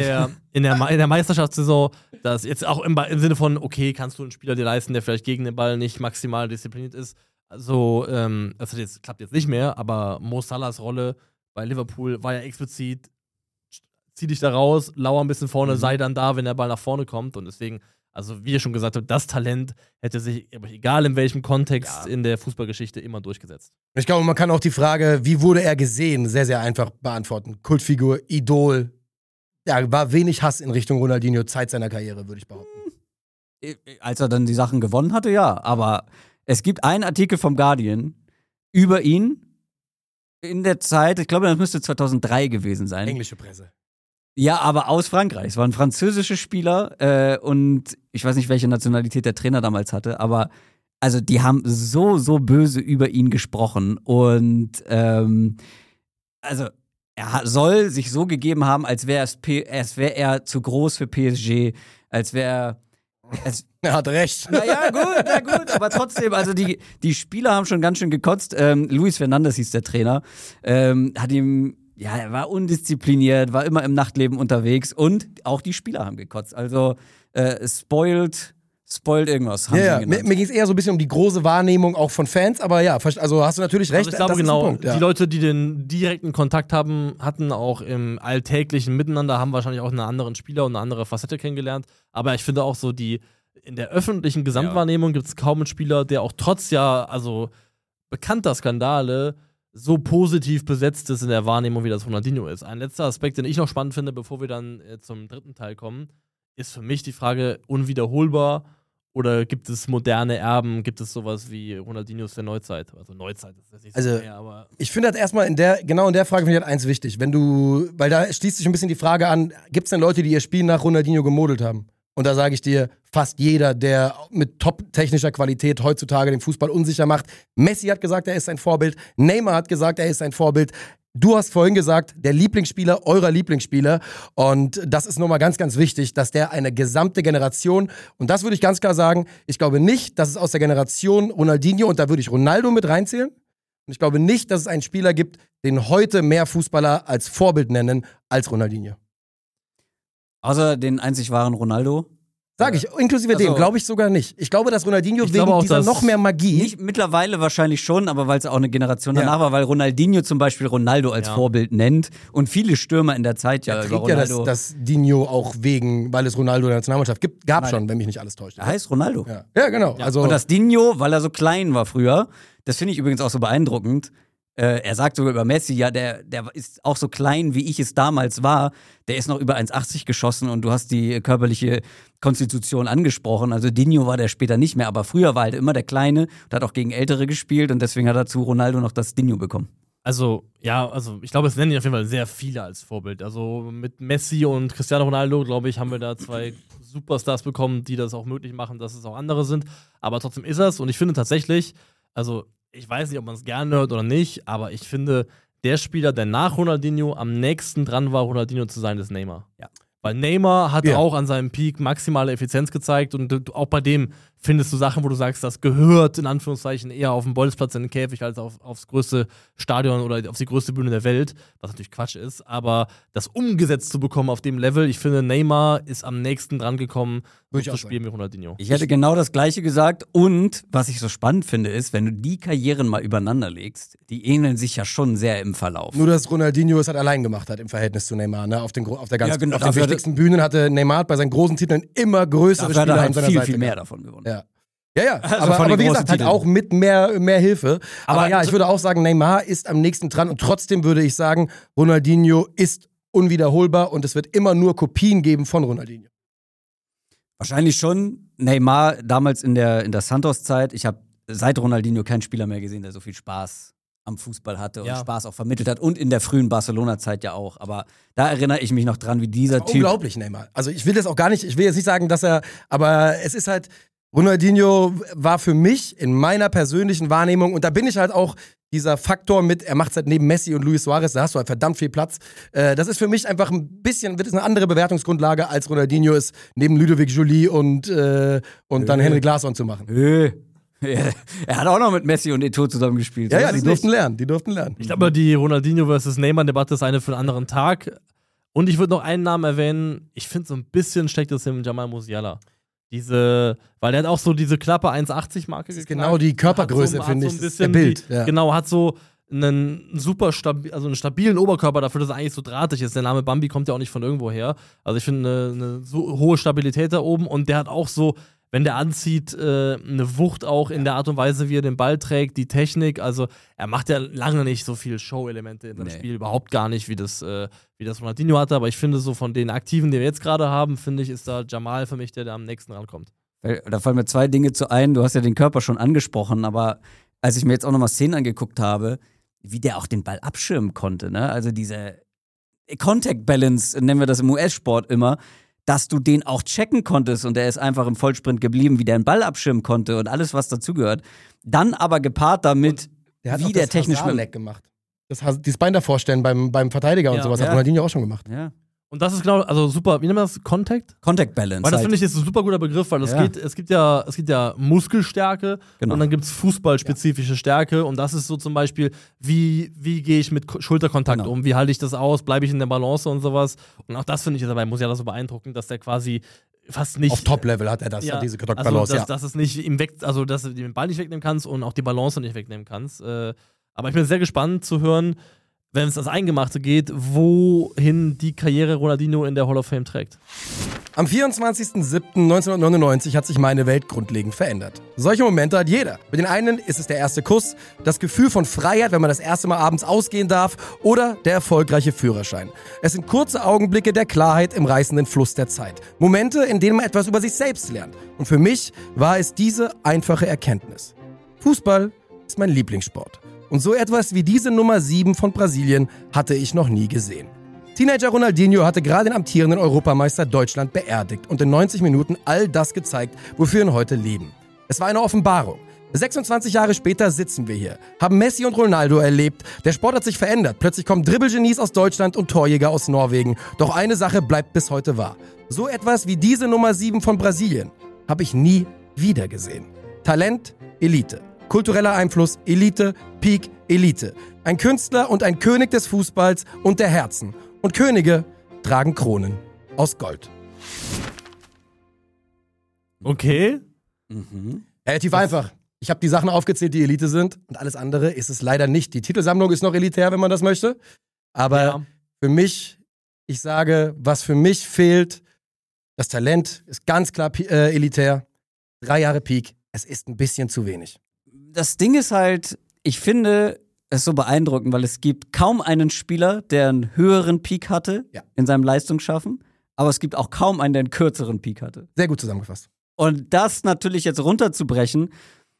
der Meisterschaftssaison, dass jetzt auch im Sinne von, okay, kannst du einen Spieler dir leisten, der vielleicht gegen den Ball nicht maximal diszipliniert ist. Also, das klappt jetzt nicht mehr, aber Mo Salahs Rolle bei Liverpool war ja explizit, zieh dich da raus, lauer ein bisschen vorne, sei dann da, wenn der Ball nach vorne kommt. Und deswegen, also wie ihr schon gesagt habt, das Talent hätte sich, egal in welchem Kontext in der Fußballgeschichte, immer durchgesetzt. Ich glaube, man kann auch die Frage, wie wurde er gesehen, sehr, sehr einfach beantworten. Kultfigur, Idol. Ja, war wenig Hass in Richtung Ronaldinho Zeit seiner Karriere, würde ich behaupten. Als er dann die Sachen gewonnen hatte, ja. Aber es gibt einen Artikel vom Guardian über ihn in der Zeit, ich glaube, das müsste 2003 gewesen sein. Englische Presse. Ja, aber aus Frankreich. Es waren französische Spieler und ich weiß nicht, welche Nationalität der Trainer damals hatte, aber also die haben so böse über ihn gesprochen und also er soll sich so gegeben haben, als wäre er zu groß für PSG, als wäre er hat recht. Na gut, aber trotzdem, also die Spieler haben schon ganz schön gekotzt. Luis Fernandes hieß der Trainer, hat ihm er war undiszipliniert, war immer im Nachtleben unterwegs und auch die Spieler haben gekotzt. Also spoiled irgendwas. Ja, mir ging es eher so ein bisschen um die große Wahrnehmung auch von Fans, aber ja, also hast du natürlich recht. Also ich glaube genau, Punkt, ja. Die Leute, die den direkten Kontakt hatten auch im alltäglichen Miteinander, haben wahrscheinlich auch einen anderen Spieler und eine andere Facette kennengelernt. Aber ich finde auch so in der öffentlichen Gesamtwahrnehmung gibt es kaum einen Spieler, der auch trotz bekannter Skandale so positiv besetzt ist in der Wahrnehmung, wie das Ronaldinho ist. Ein letzter Aspekt, den ich noch spannend finde, bevor wir dann zum dritten Teil kommen, ist für mich die Frage unwiederholbar Oder gibt es moderne Erben? Gibt es sowas wie Ronaldinhos der Neuzeit? Also Neuzeit ist das nicht so mehr, aber ich finde das erstmal genau in der Frage finde ich halt eins wichtig. Weil da schließt sich ein bisschen die Frage an, gibt es denn Leute, die ihr Spiel nach Ronaldinho gemodelt haben? Und da sage ich dir, fast jeder, der mit top-technischer Qualität heutzutage den Fußball unsicher macht. Messi hat gesagt, er ist ein Vorbild. Neymar hat gesagt, er ist ein Vorbild. Du hast vorhin gesagt, der Lieblingsspieler eurer Lieblingsspieler. Und das ist nochmal ganz, ganz wichtig, dass der eine gesamte Generation, und das würde ich ganz klar sagen, ich glaube nicht, dass es aus der Generation Ronaldinho, und da würde ich Ronaldo mit reinzählen, und ich glaube nicht, dass es einen Spieler gibt, den heute mehr Fußballer als Vorbild nennen als Ronaldinho. Außer den einzig wahren Ronaldo. Sag ich, inklusive dem, glaube ich sogar nicht. Ich glaube, dass Ronaldinho wegen dieser noch mehr Magie. Nicht, mittlerweile wahrscheinlich schon, aber weil es auch eine Generation danach war, weil Ronaldinho zum Beispiel Ronaldo als Vorbild nennt und viele Stürmer in der Zeit ja über Ronaldo. Ja, das Dino auch weil es Ronaldo in der Nationalmannschaft gab schon, wenn mich nicht alles täuscht. Er heißt Ronaldo. Ja genau. Ja. Also und das Dino, weil er so klein war früher, das finde ich übrigens auch so beeindruckend. Er sagt sogar über Messi, ja, der ist auch so klein, wie ich es damals war. Der ist noch über 1,80 geschossen und du hast die körperliche Konstitution angesprochen. Also Dinho war der später nicht mehr, aber früher war halt immer der Kleine und hat auch gegen Ältere gespielt und deswegen hat er zu Ronaldo noch das Dinho bekommen. Also ich glaube, es nennen auf jeden Fall sehr viele als Vorbild. Also mit Messi und Cristiano Ronaldo, glaube ich, haben wir da zwei Superstars bekommen, die das auch möglich machen, dass es auch andere sind. Aber trotzdem ist es und ich finde tatsächlich, also ich weiß nicht, ob man es gerne hört oder nicht, aber ich finde, der Spieler, der nach Ronaldinho am nächsten dran war, Ronaldinho zu sein, ist Neymar. Ja. Weil Neymar hat auch an seinem Peak maximale Effizienz gezeigt und auch bei dem findest du Sachen, wo du sagst, das gehört in Anführungszeichen eher auf dem Bolzplatz in den Käfig als aufs größte Stadion oder auf die größte Bühne der Welt, was natürlich Quatsch ist, aber das umgesetzt zu bekommen auf dem Level, ich finde, Neymar ist am nächsten dran gekommen, zu spielen mit Ronaldinho. Ich hätte genau das Gleiche gesagt und was ich so spannend finde, ist, wenn du die Karrieren mal übereinander legst, die ähneln sich ja schon sehr im Verlauf. Nur, dass Ronaldinho es halt allein gemacht hat im Verhältnis zu Neymar, ne? Auf den wichtigsten Bühnen hatte Neymar bei seinen großen Titeln immer größere Spieler an seiner Seite. Viel mehr davon gewonnen. Ja, also aber wie gesagt, halt auch mit mehr Hilfe. Aber ja, ich würde auch sagen, Neymar ist am nächsten dran und trotzdem würde ich sagen, Ronaldinho ist unwiederholbar und es wird immer nur Kopien geben von Ronaldinho. Wahrscheinlich schon. Neymar damals in der Santos-Zeit, ich habe seit Ronaldinho keinen Spieler mehr gesehen, der so viel Spaß am Fußball hatte und Spaß auch vermittelt hat und in der frühen Barcelona-Zeit ja auch. Aber da erinnere ich mich noch dran, wie dieser Typ. Unglaublich, Neymar. Also ich will das auch gar nicht, ich will jetzt nicht sagen, aber es ist halt, Ronaldinho war für mich in meiner persönlichen Wahrnehmung, und da bin ich halt auch dieser Faktor mit, er macht es halt neben Messi und Luis Suarez, da hast du halt verdammt viel Platz. Das ist für mich einfach wird es eine andere Bewertungsgrundlage, als Ronaldinho ist, neben Ludovic Joly und dann Henrik Larsson zu machen. Er hat auch noch mit Messi und Eto'o zusammen gespielt. Ja, die durften lernen. Ich glaube, die Ronaldinho vs. Neymar-Debatte ist eine für einen anderen Tag. Und ich würde noch einen Namen erwähnen, ich finde so ein bisschen steckt es im Jamal Musiala. Weil der hat auch so diese knappe 1,80-Marke geknackt. Genau die Körpergröße, finde ich. So ein bisschen Bild. Genau, hat so einen einen stabilen Oberkörper dafür, dass er eigentlich so drahtig ist. Der Name Bambi kommt ja auch nicht von irgendwo her. Also ich finde eine so hohe Stabilität da oben und der hat auch so, wenn der anzieht, eine Wucht auch in der Art und Weise, wie er den Ball trägt, die Technik. Also er macht ja lange nicht so viel Show-Elemente in seinem Spiel, überhaupt gar nicht, wie das Ronaldinho hatte. Aber ich finde so von den Aktiven, die wir jetzt gerade haben, finde ich, ist da Jamal für mich, der da am nächsten rankommt. Da fallen mir zwei Dinge zu ein. Du hast ja den Körper schon angesprochen, aber als ich mir jetzt auch nochmal Szenen angeguckt habe, wie der auch den Ball abschirmen konnte, ne? Also diese Contact Balance, nennen wir das im US-Sport immer, dass du den auch checken konntest und der ist einfach im Vollsprint geblieben, wie der den Ball abschirmen konnte und alles, was dazugehört. Dann aber gepaart damit, wie der technisch gemacht. Dieses Bein davor stellen beim Verteidiger und sowas hat Ronaldinho auch schon gemacht. Ja. Und das ist genau, also super, wie nennt man das? Contact Balance. Weil das finde ich ist ein super guter Begriff, weil es gibt ja Muskelstärke und dann gibt es fußballspezifische Stärke und das ist so zum Beispiel, wie gehe ich mit Schulterkontakt um, wie halte ich das aus, bleibe ich in der Balance und sowas. Und auch das finde ich dabei Musiala so beeindruckend, dass der quasi fast nicht. Auf Top-Level hat er das, diese Kontaktbalance. Also, dass es nicht dass du den Ball nicht wegnehmen kannst und auch die Balance nicht wegnehmen kannst. Aber ich bin sehr gespannt zu hören, wenn es das Eingemachte geht, wohin die Karriere Ronaldinho in der Hall of Fame trägt. Am 24.07.1999 hat sich meine Welt grundlegend verändert. Solche Momente hat jeder. Bei den einen ist es der erste Kuss, das Gefühl von Freiheit, wenn man das erste Mal abends ausgehen darf, oder der erfolgreiche Führerschein. Es sind kurze Augenblicke der Klarheit im reißenden Fluss der Zeit. Momente, in denen man etwas über sich selbst lernt. Und für mich war es diese einfache Erkenntnis. Fußball ist mein Lieblingssport. Und so etwas wie diese Nummer 7 von Brasilien hatte ich noch nie gesehen. Teenager Ronaldinho hatte gerade den amtierenden Europameister Deutschland beerdigt und in 90 Minuten all das gezeigt, wofür wir heute leben. Es war eine Offenbarung. 26 Jahre später sitzen wir hier, haben Messi und Ronaldo erlebt. Der Sport hat sich verändert. Plötzlich kommen Dribbelgenies aus Deutschland und Torjäger aus Norwegen. Doch eine Sache bleibt bis heute wahr. So etwas wie diese Nummer 7 von Brasilien habe ich nie wieder gesehen. Talent, Elite. Kultureller Einfluss, Elite, Peak, Elite. Ein Künstler und ein König des Fußballs und der Herzen. Und Könige tragen Kronen aus Gold. Okay. Relativ einfach. Ich habe die Sachen aufgezählt, die Elite sind. Und alles andere ist es leider nicht. Die Titelsammlung ist noch elitär, wenn man das möchte. Aber für mich, ich sage, was für mich fehlt, das Talent ist ganz klar elitär. 3 Jahre Peak. Es ist ein bisschen zu wenig. Das Ding ist halt, ich finde es so beeindruckend, weil es gibt kaum einen Spieler, der einen höheren Peak hatte in seinem Leistungsschaffen, aber es gibt auch kaum einen, der einen kürzeren Peak hatte. Sehr gut zusammengefasst. Und das natürlich jetzt runterzubrechen,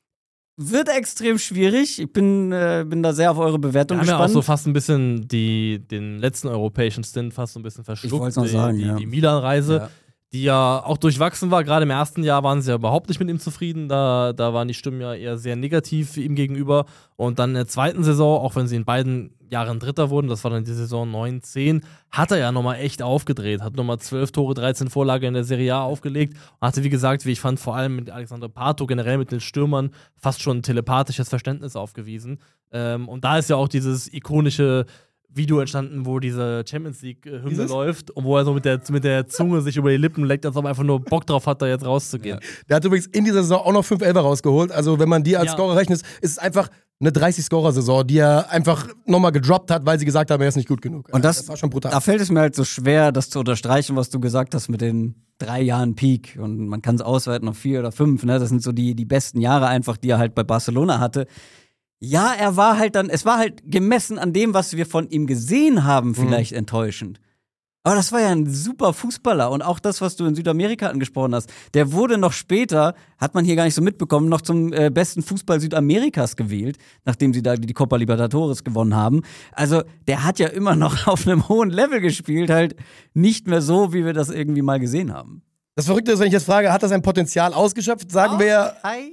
wird extrem schwierig. Ich bin da sehr auf eure Bewertung gespannt. Wir haben ja auch so gespannt. fast ein bisschen den letzten europäischen Stint fast so ein bisschen verschluckt. Ich wollte es noch sagen, die Milan-Reise. Ja. Die ja auch durchwachsen war. Gerade im ersten Jahr waren sie ja überhaupt nicht mit ihm zufrieden. Da waren die Stimmen ja eher sehr negativ ihm gegenüber. Und dann in der zweiten Saison, auch wenn sie in beiden Jahren Dritter wurden, das war dann die Saison 9-10, hat er ja nochmal echt aufgedreht. Hat nochmal 12 Tore, 13 Vorlage in der Serie A aufgelegt. Und hatte, wie gesagt, wie ich fand, vor allem mit Alexandre Pato, generell mit den Stürmern, fast schon ein telepathisches Verständnis aufgewiesen. Und da ist ja auch dieses ikonische Video entstanden, wo diese Champions League-Hymne läuft und wo er so mit der Zunge sich über die Lippen leckt, als ob er einfach nur Bock drauf hat, da jetzt rauszugehen. Ja. Der hat übrigens in dieser Saison auch noch 5 Elfer rausgeholt. Also wenn man die als Scorer rechnet, ist es einfach eine 30-Scorer-Saison, die er einfach nochmal gedroppt hat, weil sie gesagt haben, er ist nicht gut genug. Und das war schon brutal. Da fällt es mir halt so schwer, das zu unterstreichen, was du gesagt hast mit den 3 Jahren Peak. Und man kann es ausweiten auf 4 oder 5. Ne? Das sind so die besten Jahre einfach, die er halt bei Barcelona hatte. Ja, es war halt gemessen an dem, was wir von ihm gesehen haben, vielleicht enttäuschend. Aber das war ja ein super Fußballer. Und auch das, was du in Südamerika angesprochen hast, der wurde noch später, hat man hier gar nicht so mitbekommen, noch zum besten Fußball Südamerikas gewählt, nachdem sie da die Copa Libertadores gewonnen haben. Also der hat ja immer noch auf einem hohen Level gespielt, halt nicht mehr so, wie wir das irgendwie mal gesehen haben. Das Verrückte ist, wenn ich jetzt frage, hat er sein Potenzial ausgeschöpft, sagen wir,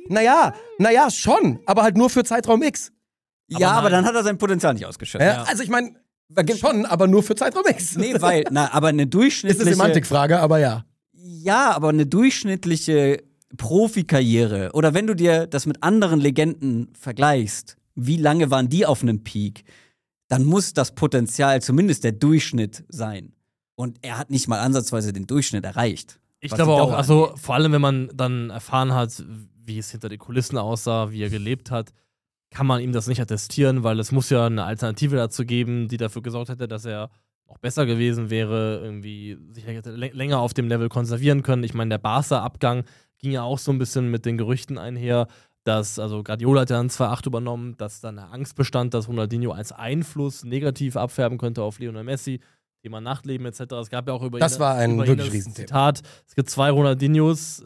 naja, schon, aber halt nur für Zeitraum X. Aber dann hat er sein Potenzial nicht ausgeschöpft. Also ich meine, schon, aber nur für Zeitraum X. Nee, aber eine durchschnittliche... Ist eine Semantikfrage, aber ja. Ja, aber eine durchschnittliche Profikarriere, oder wenn du dir das mit anderen Legenden vergleichst, wie lange waren die auf einem Peak, dann muss das Potenzial zumindest der Durchschnitt sein. Und er hat nicht mal ansatzweise den Durchschnitt erreicht. Ich glaube auch, also vor allem, wenn man dann erfahren hat, wie es hinter den Kulissen aussah, wie er gelebt hat, kann man ihm das nicht attestieren, weil es muss ja eine Alternative dazu geben, die dafür gesorgt hätte, dass er auch besser gewesen wäre, irgendwie sich hätte länger auf dem Level konservieren können. Ich meine, der Barca-Abgang ging ja auch so ein bisschen mit den Gerüchten einher, dass, also Guardiola hat ja dann 2-8 übernommen, dass dann eine Angst bestand, dass Ronaldinho als Einfluss negativ abfärben könnte auf Lionel Messi. Thema Nachtleben etc. Es gab ja auch über das war ein wirklich Riesenthema. Zitat. Es gibt 2 Ronaldinhos,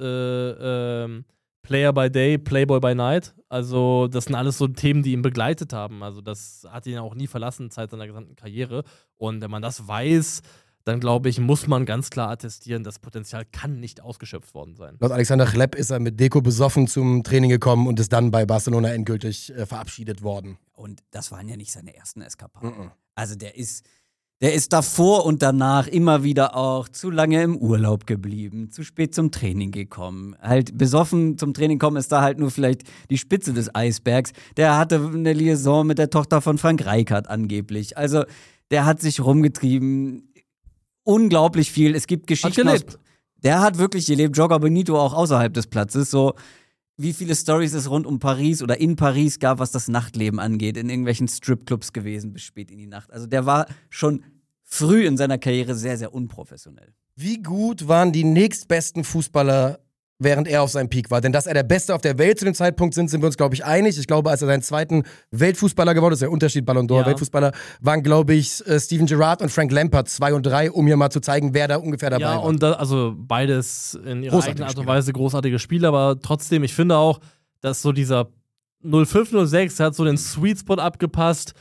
Player by Day, Playboy by Night. Also das sind alles so Themen, die ihn begleitet haben. Also das hat ihn auch nie verlassen, Zeit seiner gesamten Karriere. Und wenn man das weiß, dann glaube ich, muss man ganz klar attestieren, das Potenzial kann nicht ausgeschöpft worden sein. Laut Alexander Chlepp ist er mit Deko besoffen zum Training gekommen und ist dann bei Barcelona endgültig verabschiedet worden. Und das waren ja nicht seine ersten Eskapaden. Also der ist davor und danach immer wieder auch zu lange im Urlaub geblieben, zu spät zum Training gekommen. Halt besoffen zum Training kommen ist da halt nur vielleicht die Spitze des Eisbergs. Der hatte eine Liaison mit der Tochter von Frank Rijkaard angeblich. Also der hat sich rumgetrieben. Unglaublich viel. Es gibt Geschichten. Der hat wirklich gelebt. Joga Bonito auch außerhalb des Platzes. So wie viele Storys es rund um Paris oder in Paris gab, was das Nachtleben angeht, in irgendwelchen Stripclubs gewesen bis spät in die Nacht. Also der war schon früh in seiner Karriere sehr, sehr unprofessionell. Wie gut waren die nächstbesten Fußballer, während er auf seinem Peak war? Denn dass er der Beste auf der Welt zu dem Zeitpunkt sind wir uns, glaube ich, einig. Ich glaube, als er seinen zweiten Weltfußballer geworden ist, der Unterschied Ballon d'Or, Weltfußballer, waren, glaube ich, Steven Gerrard und Frank Lampard 2 und 3, um hier mal zu zeigen, wer da ungefähr dabei war. Ja, und also beides in ihrer eigenen Art und Weise großartige Spiele, aber trotzdem, ich finde auch, dass so dieser 05, 06 hat so den Sweet Spot abgepasst,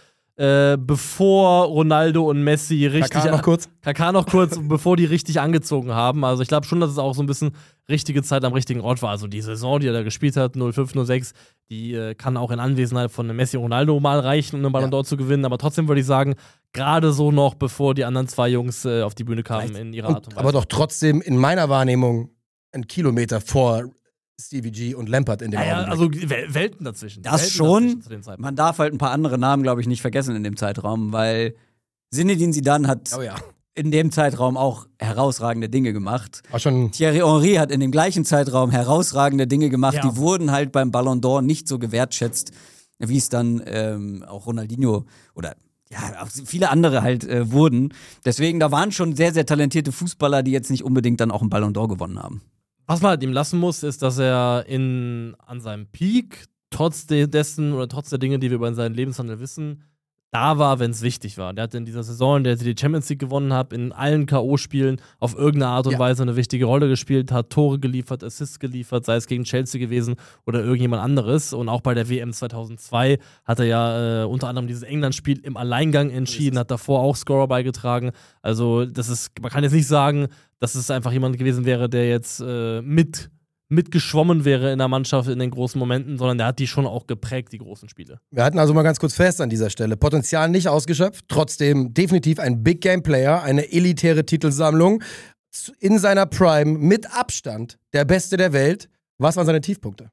bevor Ronaldo und Messi richtig. Kaká noch kurz, bevor die richtig angezogen haben. Also ich glaube schon, dass es auch so ein bisschen richtige Zeit am richtigen Ort war. Also die Saison, die er da gespielt hat, 05, 06, die kann auch in Anwesenheit von Messi und Ronaldo mal reichen, um einen Ballon d'Or zu gewinnen. Aber trotzdem würde ich sagen, gerade so noch, bevor die anderen zwei Jungs auf die Bühne kamen in ihrer Art und Weise. Aber doch trotzdem in meiner Wahrnehmung ein Kilometer vor Stevie G und Lampard in dem Augenblick. Also Welten dazwischen. Das schon. Man darf halt ein paar andere Namen, glaube ich, nicht vergessen in dem Zeitraum, weil Zinedine Zidane hat in dem Zeitraum auch herausragende Dinge gemacht. Thierry Henry hat in dem gleichen Zeitraum herausragende Dinge gemacht. Ja. Die wurden halt beim Ballon d'Or nicht so gewertschätzt, wie es dann auch Ronaldinho oder auch viele andere halt wurden. Deswegen, da waren schon sehr, sehr talentierte Fußballer, die jetzt nicht unbedingt dann auch einen Ballon d'Or gewonnen haben. Was man halt ihm lassen muss, ist, dass er an seinem Peak, trotz dessen oder trotz der Dinge, die wir über seinen Lebenshandel wissen, da war, wenn es wichtig war. Der hat in dieser Saison, in der sie die Champions League gewonnen hat, in allen K.O.-Spielen auf irgendeine Art und Weise eine wichtige Rolle gespielt, hat Tore geliefert, Assists geliefert, sei es gegen Chelsea gewesen oder irgendjemand anderes. Und auch bei der WM 2002 hat er ja unter anderem dieses England-Spiel im Alleingang entschieden, hat davor auch Scorer beigetragen. Also man kann jetzt nicht sagen, dass es einfach jemand gewesen wäre, der jetzt mitgeschwommen wäre in der Mannschaft in den großen Momenten, sondern der hat die schon auch geprägt, die großen Spiele. Wir hatten also mal ganz kurz fest an dieser Stelle, Potenzial nicht ausgeschöpft, trotzdem definitiv ein Big-Game-Player, eine elitäre Titelsammlung, in seiner Prime mit Abstand der Beste der Welt. Was waren seine Tiefpunkte?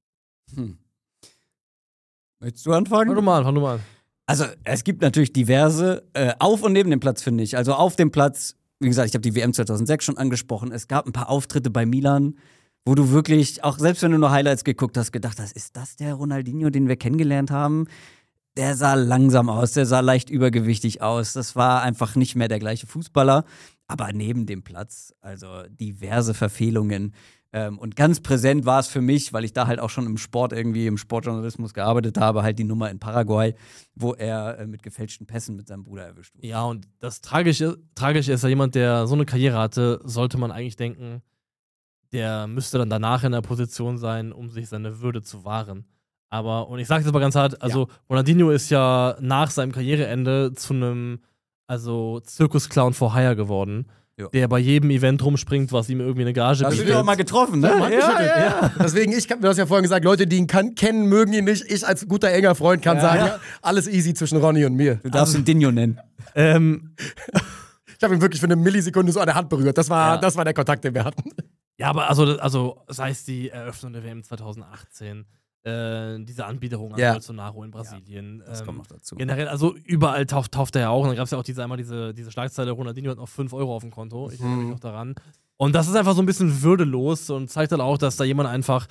Möchtest du anfangen? Fang du mal an. Also es gibt natürlich diverse, auf und neben dem Platz, finde ich. Also auf dem Platz, wie gesagt, ich habe die WM 2006 schon angesprochen, es gab ein paar Auftritte bei Milan, wo du wirklich, auch selbst wenn du nur Highlights geguckt hast, gedacht hast, ist das der Ronaldinho, den wir kennengelernt haben? Der sah langsam aus, der sah leicht übergewichtig aus. Das war einfach nicht mehr der gleiche Fußballer. Aber neben dem Platz, also diverse Verfehlungen. Und ganz präsent war es für mich, weil ich da halt auch schon im Sportjournalismus gearbeitet habe, halt die Nummer in Paraguay, wo er mit gefälschten Pässen mit seinem Bruder erwischt wurde. Ja, und das Tragische ist ja jemand, der so eine Karriere hatte, sollte man eigentlich denken, der müsste dann danach in der Position sein, um sich seine Würde zu wahren. Und ich sage das aber ganz hart, Ronaldinho ist ja nach seinem Karriereende zu einem Zirkusclown for Hire geworden, der bei jedem Event rumspringt, was ihm irgendwie eine Gage bietet. Hast du ihn auch mal getroffen, ne? Ja. Deswegen, du hast ja vorhin gesagt, Leute, die ihn kennen, mögen ihn nicht. Ich als guter, enger Freund kann sagen, alles easy zwischen Ronny und mir. Du darfst ihn Dinho nennen. Ich habe ihn wirklich für eine Millisekunde so an der Hand berührt. Das war der Kontakt, den wir hatten. Ja, aber also sei es die Eröffnung der WM 2018, diese Anbiederung an Bolsonaro in Brasilien. Das kommt noch dazu. Generell, also überall tauft er ja auch. Und dann gab es ja auch diese Schlagzeile, Ronaldinho hat noch 5 Euro auf dem Konto. Ich erinnere mich noch daran. Und das ist einfach so ein bisschen würdelos und zeigt dann auch, dass da jemand einfach,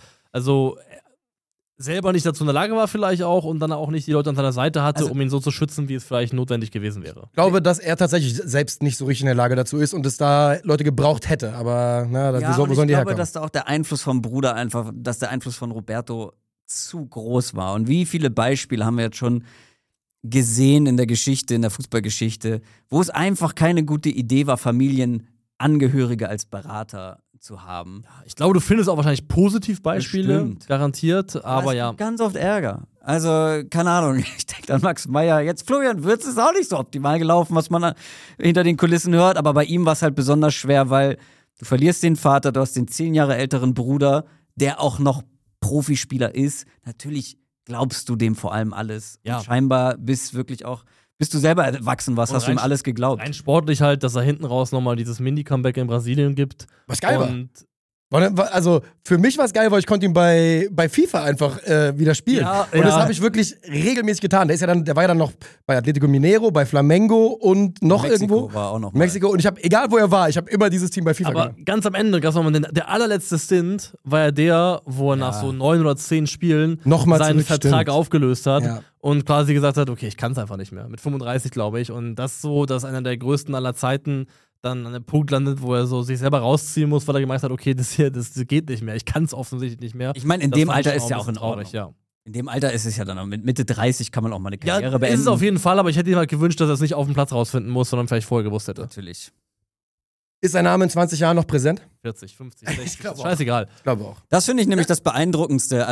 selber nicht dazu in der Lage war vielleicht auch und dann auch nicht die Leute an seiner Seite hatte, um ihn so zu schützen, wie es vielleicht notwendig gewesen wäre. Ich glaube, dass er tatsächlich selbst nicht so richtig in der Lage dazu ist und es da Leute gebraucht hätte, aber wo sollen die herkommen? Ich glaube, dass da auch der Einfluss vom Bruder dass der Einfluss von Roberto zu groß war. Und wie viele Beispiele haben wir jetzt schon gesehen in der Fußballgeschichte, wo es einfach keine gute Idee war, Familienangehörige als Berater zu haben. Ja, ich glaube, du findest auch wahrscheinlich Positivbeispiele, garantiert, aber ja. Ganz oft Ärger. Also, keine Ahnung, ich denke an Max Meyer. Jetzt Florian Wirtz ist auch nicht so optimal gelaufen, was man hinter den Kulissen hört, aber bei ihm war es halt besonders schwer, weil du verlierst den Vater, du hast den 10 Jahre älteren Bruder, der auch noch Profispieler ist. Natürlich glaubst du dem vor allem alles. Ja. Und scheinbar bist du selber erwachsen warst, hast du ihm alles geglaubt. Rein sportlich halt, dass er hinten raus nochmal dieses Mini-Comeback in Brasilien gibt. Was geil war. Also für mich war es geil, weil ich konnte ihn bei FIFA einfach wieder spielen. Ja, und das habe ich wirklich regelmäßig getan. Der war ja dann noch bei Atletico Mineiro, bei Flamengo und noch Mexiko irgendwo. war auch noch mal. Mexiko. Und ich habe, egal wo er war, ich habe immer dieses Team bei FIFA Aber gemacht. ganz am Ende, ganz nochmal, der allerletzte Stint war ja der, wo er nach so 9 oder 10 Spielen Nochmal seinen zurück, Vertrag stimmt. aufgelöst hat Ja. und quasi gesagt hat, okay, ich kann es einfach nicht mehr. Mit 35, glaube ich. Und das so, dass einer der größten aller Zeiten dann an einem Punkt landet, wo er so sich selber rausziehen muss, weil er gemeint hat, okay, das geht nicht mehr. Ich kann es offensichtlich nicht mehr. Ich meine, in Das dem fand ich Alter schon ist ja ein auch in bisschen Ordnung. ja. In dem Alter ist es ja dann, mit Mitte 30 kann man auch mal eine Ja, Karriere beenden. ist es auf jeden Fall, aber ich hätte ihm halt gewünscht, dass er es nicht auf dem Platz rausfinden muss, sondern vielleicht vorher gewusst hätte. Natürlich. Ist sein Name in 20 Jahren noch präsent? 40, 50, 60, glaub auch. scheißegal. Ich glaube auch. Das finde ich nämlich das Beeindruckendste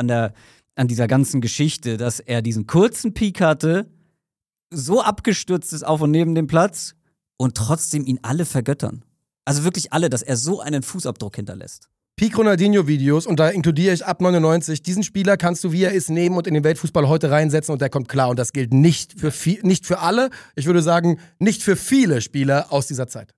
an dieser ganzen Geschichte, dass er diesen kurzen Peak hatte, so abgestürzt ist auf und neben dem Platz und trotzdem ihn alle vergöttern. Also wirklich alle, dass er so einen Fußabdruck hinterlässt. Peak Ronaldinho-Videos, und da inkludiere ich ab 99, diesen Spieler kannst du, wie er ist, nehmen und in den Weltfußball heute reinsetzen und der kommt klar. Und das gilt nicht für alle, ich würde sagen, nicht für viele Spieler aus dieser Zeit.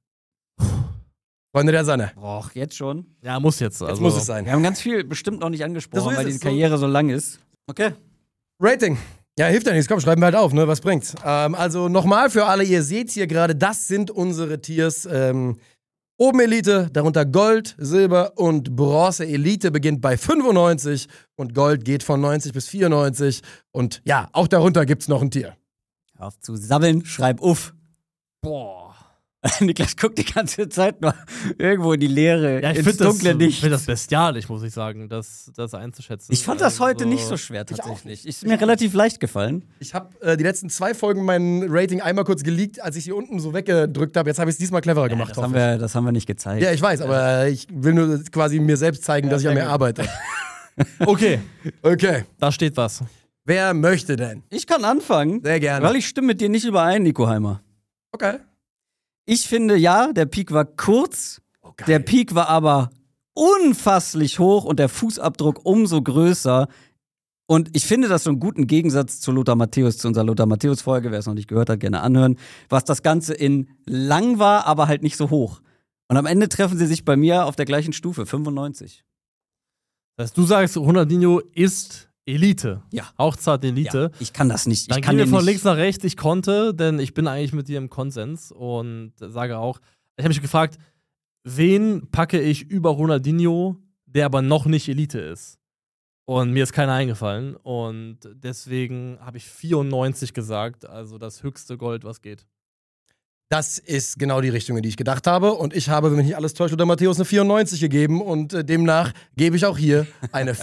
Freunde der Sonne. Boah, jetzt schon. Ja, muss jetzt. Jetzt Also, muss es sein. Wir haben ganz viel bestimmt noch nicht angesprochen, So ist weil es, die so. Karriere so lang ist. Okay. Rating. Ja, hilft ja nichts. Komm, schreiben wir halt auf, ne? Was bringt's? Also nochmal für alle, ihr seht hier gerade, das sind unsere Tiers. Oben Elite, darunter Gold, Silber und Bronze. Elite beginnt bei 95 und Gold geht von 90 bis 94. Und ja, auch darunter gibt's noch ein Tier. Hör auf zu sabbeln, schreib uff. boah. Niklas guckt die ganze Zeit nur irgendwo in die Leere, Ja, ich ins finde dunkle Licht. find das bestialisch, muss ich sagen, das einzuschätzen. Ich fand das heute nicht so schwer tatsächlich. Ist mir relativ leicht gefallen. Ich habe die letzten 2 Folgen mein Rating einmal kurz geleakt, als ich hier unten so weggedrückt habe. Jetzt habe ich es diesmal cleverer gemacht. Das haben wir nicht gezeigt. Ja, ich weiß, aber ich will nur quasi mir selbst zeigen, dass ich an mir arbeite. Okay, Okay. da steht was. Wer möchte denn? Ich kann anfangen, Sehr gerne. weil ich stimme mit dir nicht überein, Nico Heimer. Okay. Ich finde, ja, der Peak war kurz, Okay. der Peak war aber unfasslich hoch und der Fußabdruck umso größer. Und ich finde das so einen guten Gegensatz zu Lothar Matthäus, zu unserer Lothar Matthäus-Folge. Wer es noch nicht gehört hat, gerne anhören. Was das Ganze in lang war, aber halt nicht so hoch. Und am Ende treffen sie sich bei mir auf der gleichen Stufe, 95. Das heißt, du sagst, Ronaldinho ist Elite. Ja. Hauchzart Elite. Ja, ich kann das nicht. Dann Ich kann gehen wir den von nicht. links nach rechts. Ich konnte, denn ich bin eigentlich mit dir im Konsens und sage auch, ich habe mich gefragt, wen packe ich über Ronaldinho, der aber noch nicht Elite ist? Und mir ist keiner eingefallen und deswegen habe ich 94 gesagt, also das höchste Gold, was geht. Das ist genau die Richtung, in die ich gedacht habe. Und ich habe, wenn mich nicht alles täuscht, oder Matthäus eine 94 gegeben. Und demnach gebe ich auch hier eine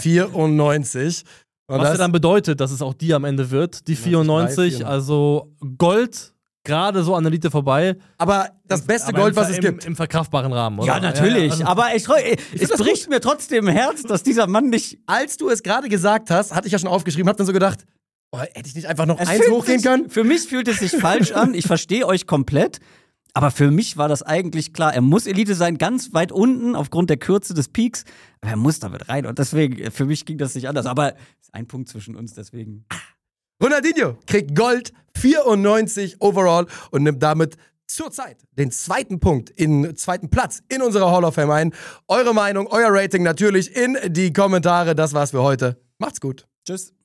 94. Und Was ja dann bedeutet, dass es auch die am Ende wird, die 94, also Gold, gerade so an der Elite vorbei. aber das beste Aber Gold, was es gibt. Im verkraftbaren Rahmen, oder? Ja, natürlich. also- aber es bricht mir trotzdem im Herz, dass dieser Mann nicht. Als du es gerade gesagt hast, hatte ich ja schon aufgeschrieben, hab dann so gedacht, oh, hätte ich nicht einfach noch Es eins fühlt hochgehen sich- können? Für mich fühlt es sich falsch an. Ich verstehe euch komplett. Aber für mich war das eigentlich klar. Er muss Elite sein, ganz weit unten, aufgrund der Kürze des Peaks. Aber er muss damit rein. Und deswegen, für mich ging das nicht anders. Aber es ist ein Punkt zwischen uns, deswegen. Ronaldinho kriegt Gold, 94 overall und nimmt damit zurzeit den zweiten Platz in unserer Hall of Fame ein. Eure Meinung, euer Rating natürlich in die Kommentare. Das war's für heute. Macht's gut. Tschüss.